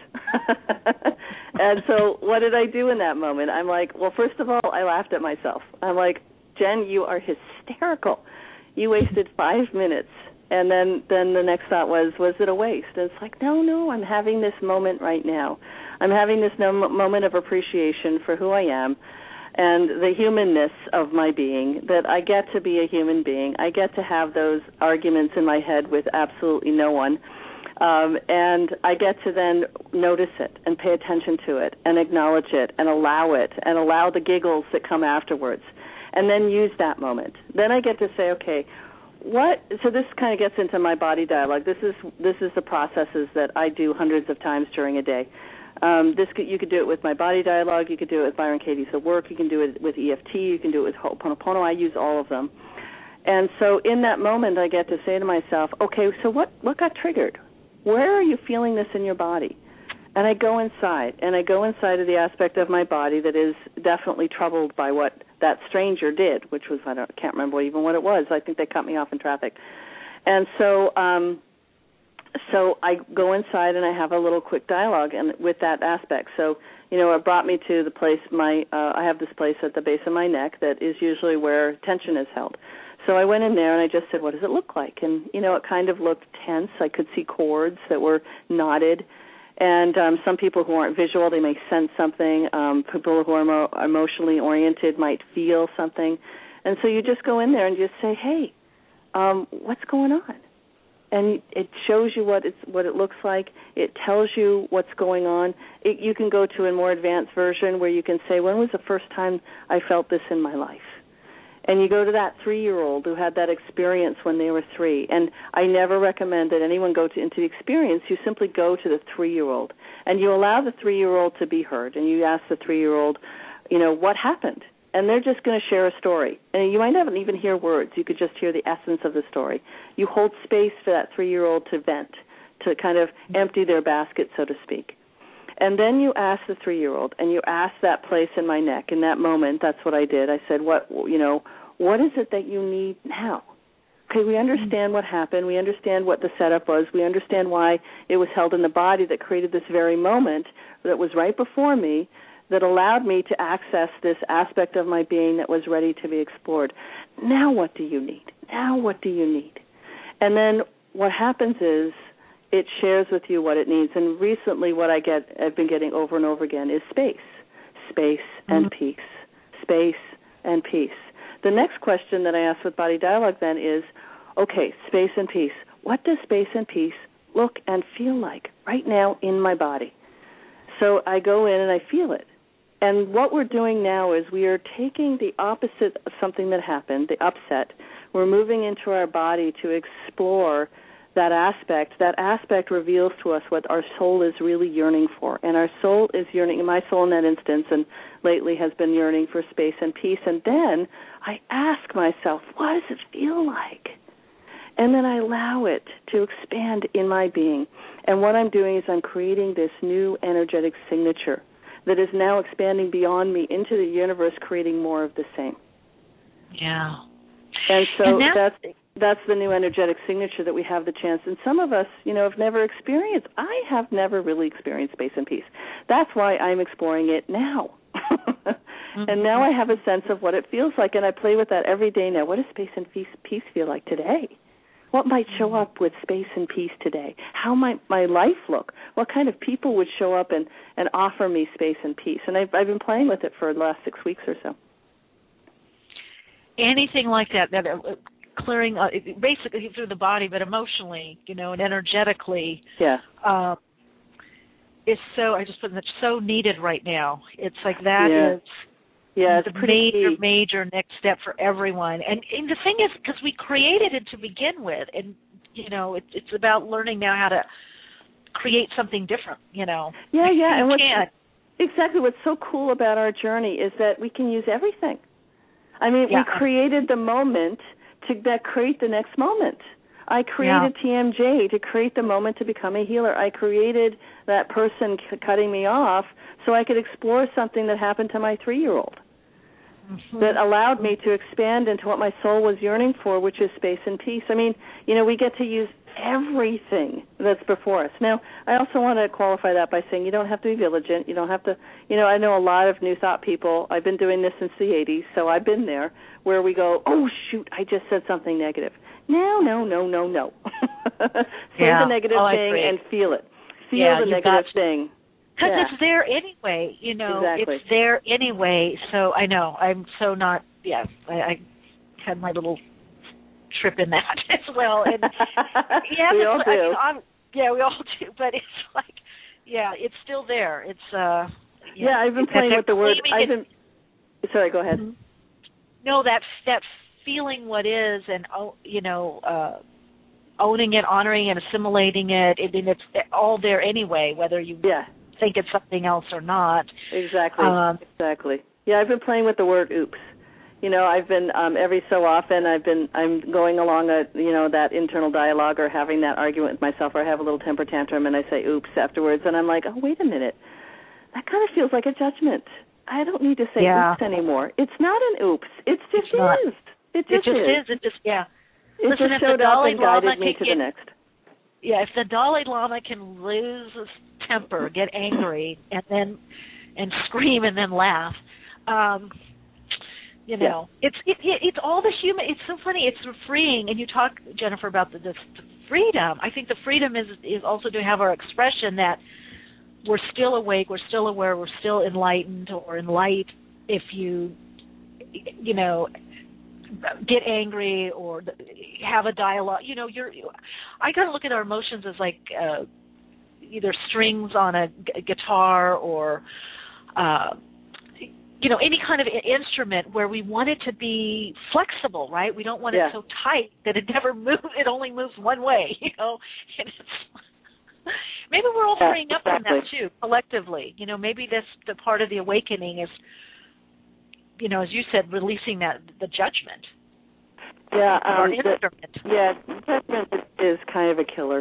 And so what did I do in that moment? I'm like, well, first of all, I laughed at myself. I'm like, Jen, you are hysterical. You wasted five minutes. And then, then the next thought was, was it a waste? And it's like, no, no, I'm having this moment right now. I'm having this no- moment of appreciation for who I am and the humanness of my being, that I get to be a human being. I get to have those arguments in my head with absolutely no one. Um, and I get to then notice it and pay attention to it and acknowledge it and allow it and allow the giggles that come afterwards, and then use that moment. Then I get to say, okay, what? So this kind of gets into my body dialogue. This is this is the processes that I do hundreds of times during a day. Um, this could, you could do it with my body dialogue. You could do it with Byron Katie's The Work. You can do it with E F T. You can do it with Ho'oponopono. I use all of them. And so in that moment, I get to say to myself, okay, so what, what got triggered? Where are you feeling this in your body? And I go inside, and I go inside of the aspect of my body that is definitely troubled by what that stranger did, which was, I don't, can't remember even what it was. I think they cut me off in traffic. And so um, so I go inside, and I have a little quick dialogue and with that aspect. So, you know, it brought me to the place, my uh, I have this place at the base of my neck that is usually where tension is held. So I went in there and I just said, what does it look like? And, you know, it kind of looked tense. I could see cords that were knotted. And um, some people who aren't visual, they may sense something. Um, people who are more emotionally oriented might feel something. And so you just go in there and just say, hey, um, what's going on? And it shows you what it's what it looks like. It tells you what's going on. It, you can go to a more advanced version where you can say, when was the first time I felt this in my life? And you go to that three-year-old who had that experience when they were three. And I never recommend that anyone go to, into the experience. You simply go to the three-year-old. And you allow the three-year-old to be heard. And you ask the three-year-old, you know, what happened? And they're just going to share a story. And you might not even hear words. You could just hear the essence of the story. You hold space for that three-year-old to vent, to kind of empty their basket, so to speak. And then you ask the three-year-old, and you ask that place in my neck. In that moment, that's what I did. I said, "What, you know, what is it that you need now?" Okay, we understand what happened. We understand what the setup was. We understand why it was held in the body that created this very moment that was right before me that allowed me to access this aspect of my being that was ready to be explored. Now what do you need? Now what do you need? And then what happens is it shares with you what it needs. And recently what I get, I've been getting over and over again is space, space and mm-hmm. peace, space and peace. the next question that I ask with Body Dialogue then is, okay, space and peace. What does space and peace look and feel like right now in my body? So I go in and I feel it. And what we're doing now is we are taking the opposite of something that happened, the upset. We're moving into our body to explore that aspect. That aspect reveals to us what our soul is really yearning for. And our soul is yearning, my soul in that instance, and lately has been yearning for space and peace. And then I ask myself, what does it feel like? And then I allow it to expand in my being. And what I'm doing is I'm creating this new energetic signature that is now expanding beyond me into the universe, creating more of the same. Yeah. And so and that's that's the new energetic signature that we have the chance. And some of us, you know, have never experienced. I have never really experienced space and peace. That's why I'm exploring it now. mm-hmm. And now I have a sense of what it feels like, and I play with that every day now. What does space and peace, peace feel like today? What might show up with space and peace today? How might my life look? What kind of people would show up and, and offer me space and peace? And I've, I've been playing with it for the last six weeks or so. Anything like that, that uh, clearing, uh, basically through the body, but emotionally, you know, and energetically, yeah, uh, is so, I just put that, so needed right now. It's like that yeah. is... Yeah, it's the pretty major, key. major next step for everyone. And, and the thing is, because we created it to begin with, and, you know, it, it's about learning now how to create something different, you know. Yeah, yeah. You and what's, can't. Exactly. What's so cool about our journey is that we can use everything. I mean, yeah. we created the moment to that create the next moment. I created yeah. T M J to create the moment to become a healer. I created that person c- cutting me off so I could explore something that happened to my three-year-old. Mm-hmm. That allowed me to expand into what my soul was yearning for, which is space and peace. I mean, you know, we get to use everything that's before us. Now, I also want to qualify that by saying you don't have to be vigilant. You don't have to, you know, I know a lot of New Thought people. I've been doing this since the eighties, so I've been there, where we go, oh, shoot, I just said something negative. No, no, no, no, no. Say yeah. the negative oh, thing and feel it. Feel yeah, the negative thing. Because yeah. it's there anyway, you know. Exactly. It's there anyway. So I know I'm so not. Yeah, I, I had my little trip in that as well. And yeah, we all do. I mean, I'm, yeah, we all do. But it's like, yeah, it's still there. It's uh. Yeah, yeah I've been playing with the word. I've been. Sorry, go ahead. No, that that feeling what is, and oh, you know. uh owning it, honoring it, assimilating it. I mean, it's all there anyway, whether you yeah. think it's something else or not. Exactly. Um, exactly. Yeah, I've been playing with the word oops. You know, I've been um, every so often I've been I'm going along a you know that internal dialogue or having that argument with myself, or I have a little temper tantrum and I say oops afterwards, and I'm like, oh wait a minute, that kind of feels like a judgment. I don't need to say yeah. oops anymore. It's not an oops. It just it's not. is. It just, it just is. is. It just yeah. It Listen, just showed up and guided me to get, the next. Yeah, if the Dalai Lama can lose his temper, get angry, and then and scream and then laugh, um, you know, yeah. it's it, it, it's all the human. It's so funny. It's freeing, and you talk, Jennifer, about the, the, the freedom. I think the freedom is is also to have our expression that we're still awake, we're still aware, we're still enlightened or in light. If you, you know. Get angry or have a dialogue. You know, you're. I gotta look at our emotions as like uh, either strings on a g- guitar or, uh, you know, any kind of instrument where we want it to be flexible, right? We don't want yeah. it so tight that it never moves. It only moves one way. You know, and it's, maybe we're all yeah, freeing up exactly. from that too, collectively. You know, maybe this the part of the awakening is. You know, as you said, releasing that the judgment. Yeah, um, the, yeah, judgment is, is kind of a killer,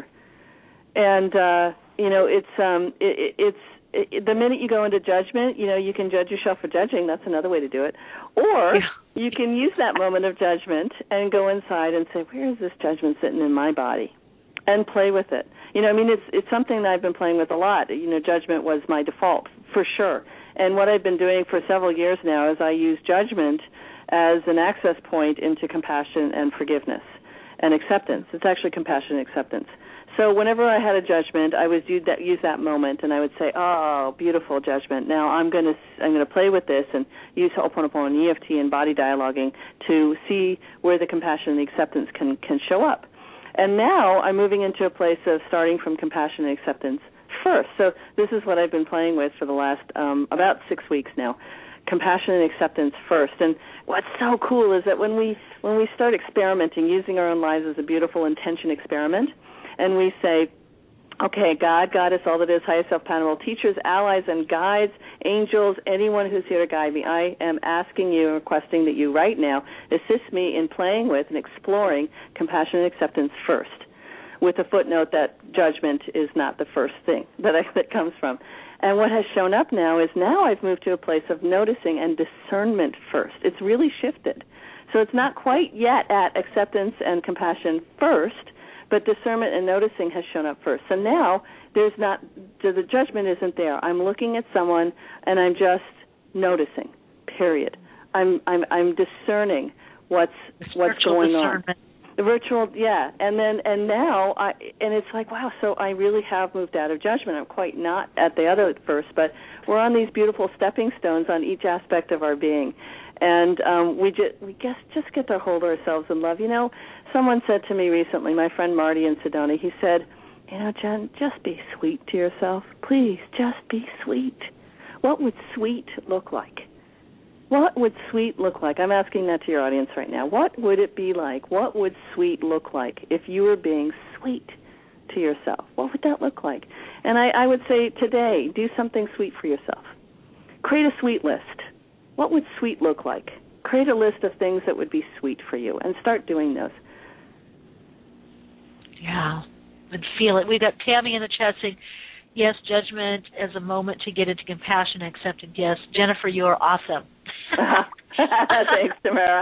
and uh, you know, it's um, it, it's it, the minute you go into judgment, you know, you can judge yourself for judging. That's another way to do it, or yeah. you can use that moment of judgment and go inside and say, where is this judgment sitting in my body, and play with it. You know, I mean, it's it's something that I've been playing with a lot. You know, judgment was my default for sure. And what I've been doing for several years now is I use judgment as an access point into compassion and forgiveness. and acceptance. It's actually compassion and acceptance. So whenever I had a judgment, I would use that, use that moment, and I would say, "Oh, beautiful judgment. Now I'm going to I'm going to play with this and use Ho'oponopono and E F T and body dialoguing to see where the compassion and the acceptance can can show up." And now I'm moving into a place of starting from compassion and acceptance first. So this is what I've been playing with for the last um, about six weeks now. Compassion and acceptance first. And what's so cool is that when we when we start experimenting, using our own lives as a beautiful intention experiment, and we say, okay, God, Goddess, all that is, highest self, Panel, teachers, allies, and guides, angels, anyone who's here to guide me, I am asking you and requesting that you right now assist me in playing with and exploring compassion and acceptance first, with a footnote that judgment is not the first thing that I, that comes from. And what has shown up now is now I've moved to a place of noticing and discernment first. It's really shifted. So it's not quite yet at acceptance and compassion first, but discernment and noticing has shown up first. So now there's not, the judgment isn't there. I'm looking at someone and I'm just noticing, period. I'm I'm, I'm discerning what's what's going on. The virtual, yeah, and then and now I and it's like, wow, so I really have moved out of judgment. I'm quite not at the other at first, but we're on these beautiful stepping stones on each aspect of our being, and um, we just we just just get to hold ourselves in love. You know, someone said to me recently, my friend Marty in Sedona, he said, you know, Jen, just be sweet to yourself, please, just be sweet. What would sweet look like? What would sweet look like? I'm asking that to your audience right now. What would it be like? What would sweet look like if you were being sweet to yourself? What would that look like? And I, I would say today, do something sweet for yourself. Create a sweet list. What would sweet look like? Create a list of things that would be sweet for you and start doing those. Yeah, and feel it. We've got Tammy in the chat saying, yes, judgment as a moment to get into compassion and acceptance. Yes, Jennifer, you are awesome. Thanks, Tamara.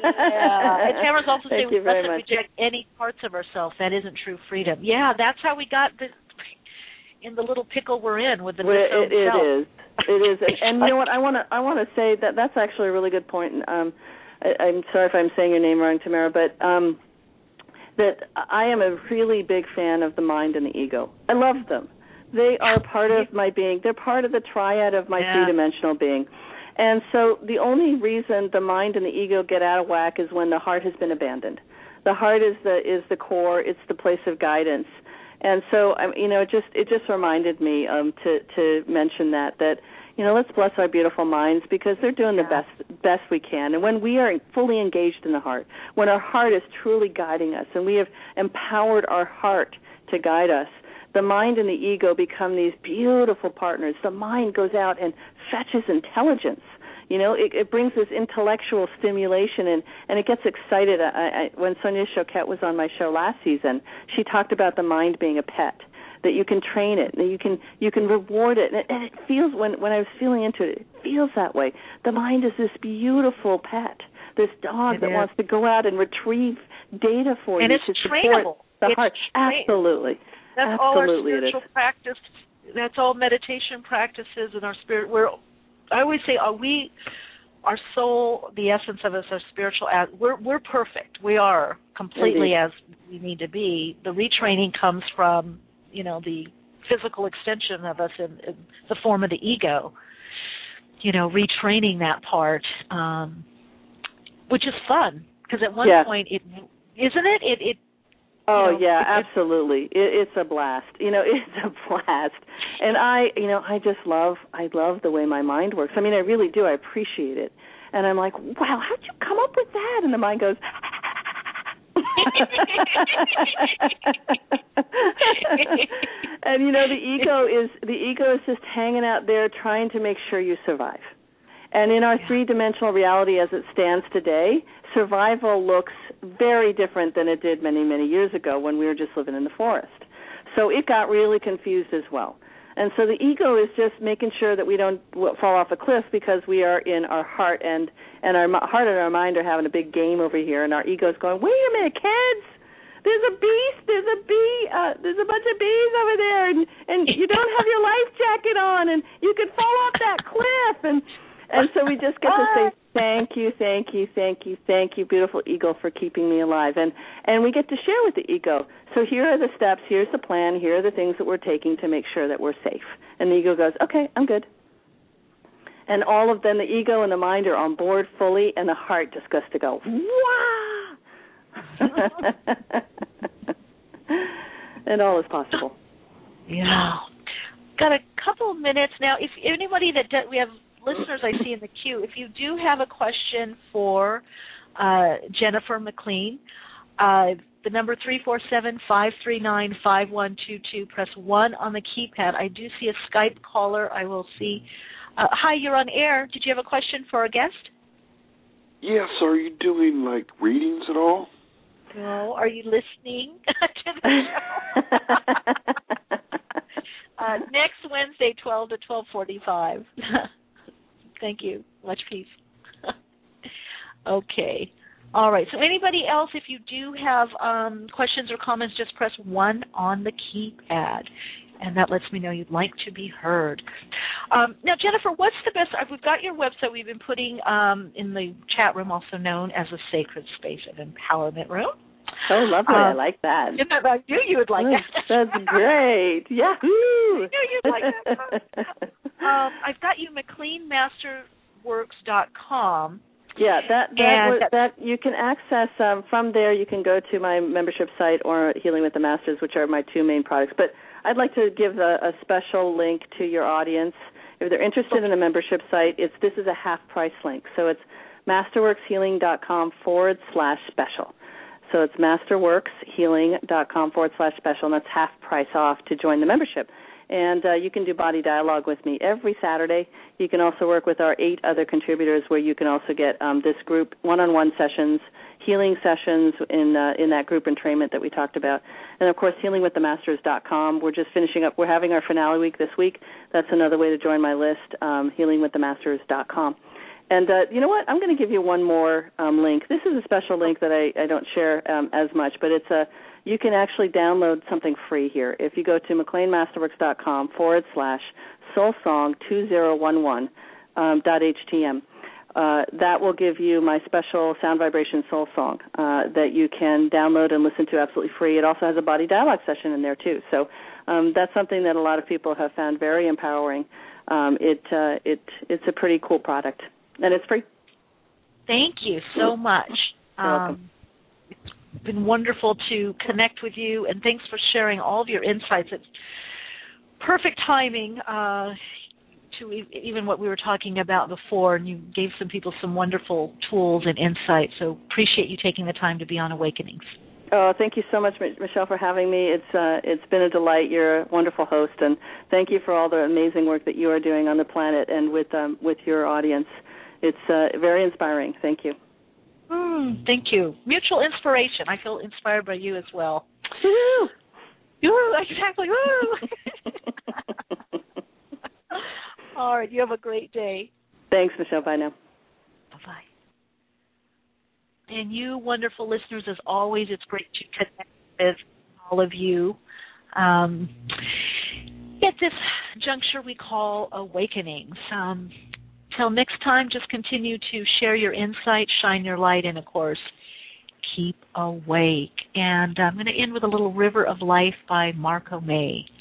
Yeah. And Tamara's also Thank saying we mustn't much. reject any parts of ourselves. That isn't true freedom. Yeah, that's how we got the, in the little pickle we're in with the well, it, it self. is. It is. And, and you know what? I want to I want to say that that's actually a really good point. Um, I, I'm sorry if I'm saying your name wrong, Tamara, but um, that I am a really big fan of the mind and the ego. I love them. They are part of my being. They're part of the triad of my yeah. three-dimensional being. And so the only reason the mind and the ego get out of whack is when the heart has been abandoned. The heart is the is the core. It's the place of guidance. And so, um, you know, it just it just reminded me um, to to mention that that you know let's bless our beautiful minds because they're doing yeah. the best best we can. And when we are fully engaged in the heart, when our heart is truly guiding us, and we have empowered our heart to guide us, the mind and the ego become these beautiful partners. The mind goes out and fetches intelligence. You know, it, it brings this intellectual stimulation, and, and it gets excited. I, I, when Sonia Choquette was on my show last season, she talked about the mind being a pet, that you can train it, that you can you can reward it. And it, and it feels, when, when I was feeling into it, it feels that way. The mind is this beautiful pet, this dog it that is. wants to go out and retrieve data for and you it's to trainable. support the it's heart. Tra- Absolutely. That's Absolutely all our it spiritual is. practice. That's all meditation practices and our spirit. We're, I always say, are we, our soul, the essence of us, our spiritual, we're we're perfect. We are completely Indeed. as we need to be. The retraining comes from, you know, the physical extension of us in, in the form of the ego. You know, retraining that part, um, which is fun because at one yeah. point, it isn't it? It it. Oh, you know, yeah, it, absolutely. It, it's a blast. You know, it's a blast. And I, you know, I just love, I love the way my mind works. I mean, I really do. I appreciate it. And I'm like, wow, how'd you come up with that? And the mind goes, and, you know, the ego is, the ego is just hanging out there trying to make sure you survive. And in our yeah. three-dimensional reality as it stands today, survival looks very different than it did many, many years ago when we were just living in the forest. So it got really confused as well. And so the ego is just making sure that we don't fall off a cliff because we are in our heart, and, and our heart and our mind are having a big game over here, and our ego is going, wait a minute, kids, there's a beast, there's a bee, uh, there's a bunch of bees over there, and, and you don't have your life jacket on, and you could fall off that cliff, and... And so we just get to say, Thank you, thank you, thank you, thank you, beautiful eagle, for keeping me alive. And and we get to share with the ego. So here are the steps, here's the plan, here are the things that we're taking to make sure that we're safe. And the ego goes, okay, I'm good. And all of them, the ego and the mind are on board fully, and the heart just goes to go, wow! And all is possible. Yeah. Got a couple of minutes now. If anybody that does, we have listeners I see in the queue, if you do have a question for uh, Jennifer McLean, uh, the number three four seven, five three nine, five one two two, press one on the keypad. I do see a Skype caller. I will see. Uh, hi, you're on air. Did you have a question for our guest? Yes. Are you doing, like, readings at all? No. Are you listening to the show? uh, next Wednesday, twelve to twelve forty-five. Thank you. Much peace. Okay. All right. So anybody else, if you do have um, questions or comments, just press one on the keypad, and that lets me know you'd like to be heard. Um, now, Jennifer, what's the best? We've got your website. We've been putting um, in the chat room, also known as a Sacred Space of Empowerment Room. Oh, lovely. Um, I like that. I knew you would like that. That's great. Yahoo! I knew you'd like that. um, I've got you, McLean Masterworks dot com. Yeah, that that, and, was, that you can access um, from there. You can go to my membership site or Healing with the Masters, which are my two main products. But I'd like to give a, a special link to your audience. If they're interested in a membership site, it's this is a half price link. So it's masterworkshealing.com forward slash special. So it's masterworkshealing.com forward slash special, and that's half price off to join the membership. And uh, you can do body dialogue with me every Saturday. You can also work with our eight other contributors, where you can also get um, this group one-on-one sessions, healing sessions in uh, in that group entrainment that we talked about. And, of course, healing with the masters dot com. We're just finishing up. We're having our finale week this week. That's another way to join my list, um, healing with the masters dot com. And uh, you know what? I'm going to give you one more um, link. This is a special link that I, I don't share um, as much, but it's a you can actually download something free here. If you go to McLeanMasterworks.com forward slash soulsong2011 um, dot htm, uh, that will give you my special sound vibration soul song uh, that you can download and listen to absolutely free. It also has a body dialogue session in there too. So um, that's something that a lot of people have found very empowering. Um, it uh, it it's a pretty cool product, and it's free. Thank you so much. You're um, welcome. It's been wonderful to connect with you, and thanks for sharing all of your insights. It's perfect timing uh, to e- even what we were talking about before, and you gave some people some wonderful tools and insights. So appreciate you taking the time to be on Awakenings. Oh, thank you so much, Michelle, for having me. It's uh, it's been a delight. You're a wonderful host, and thank you for all the amazing work that you are doing on the planet and with um, with your audience. It's uh, very inspiring. Thank you. Mm, thank you. Mutual inspiration. I feel inspired by you as well. Woo! Woo! Exactly. Woo! All right. You have a great day. Thanks, Michelle. Bye now. Bye-bye. And you wonderful listeners, as always, it's great to connect with all of you. Um, at this juncture we call Awakenings. Um, till next time, just continue to share your insight, shine your light, and, of course, keep awake. And I'm going to end with a little River of Life by Marco May.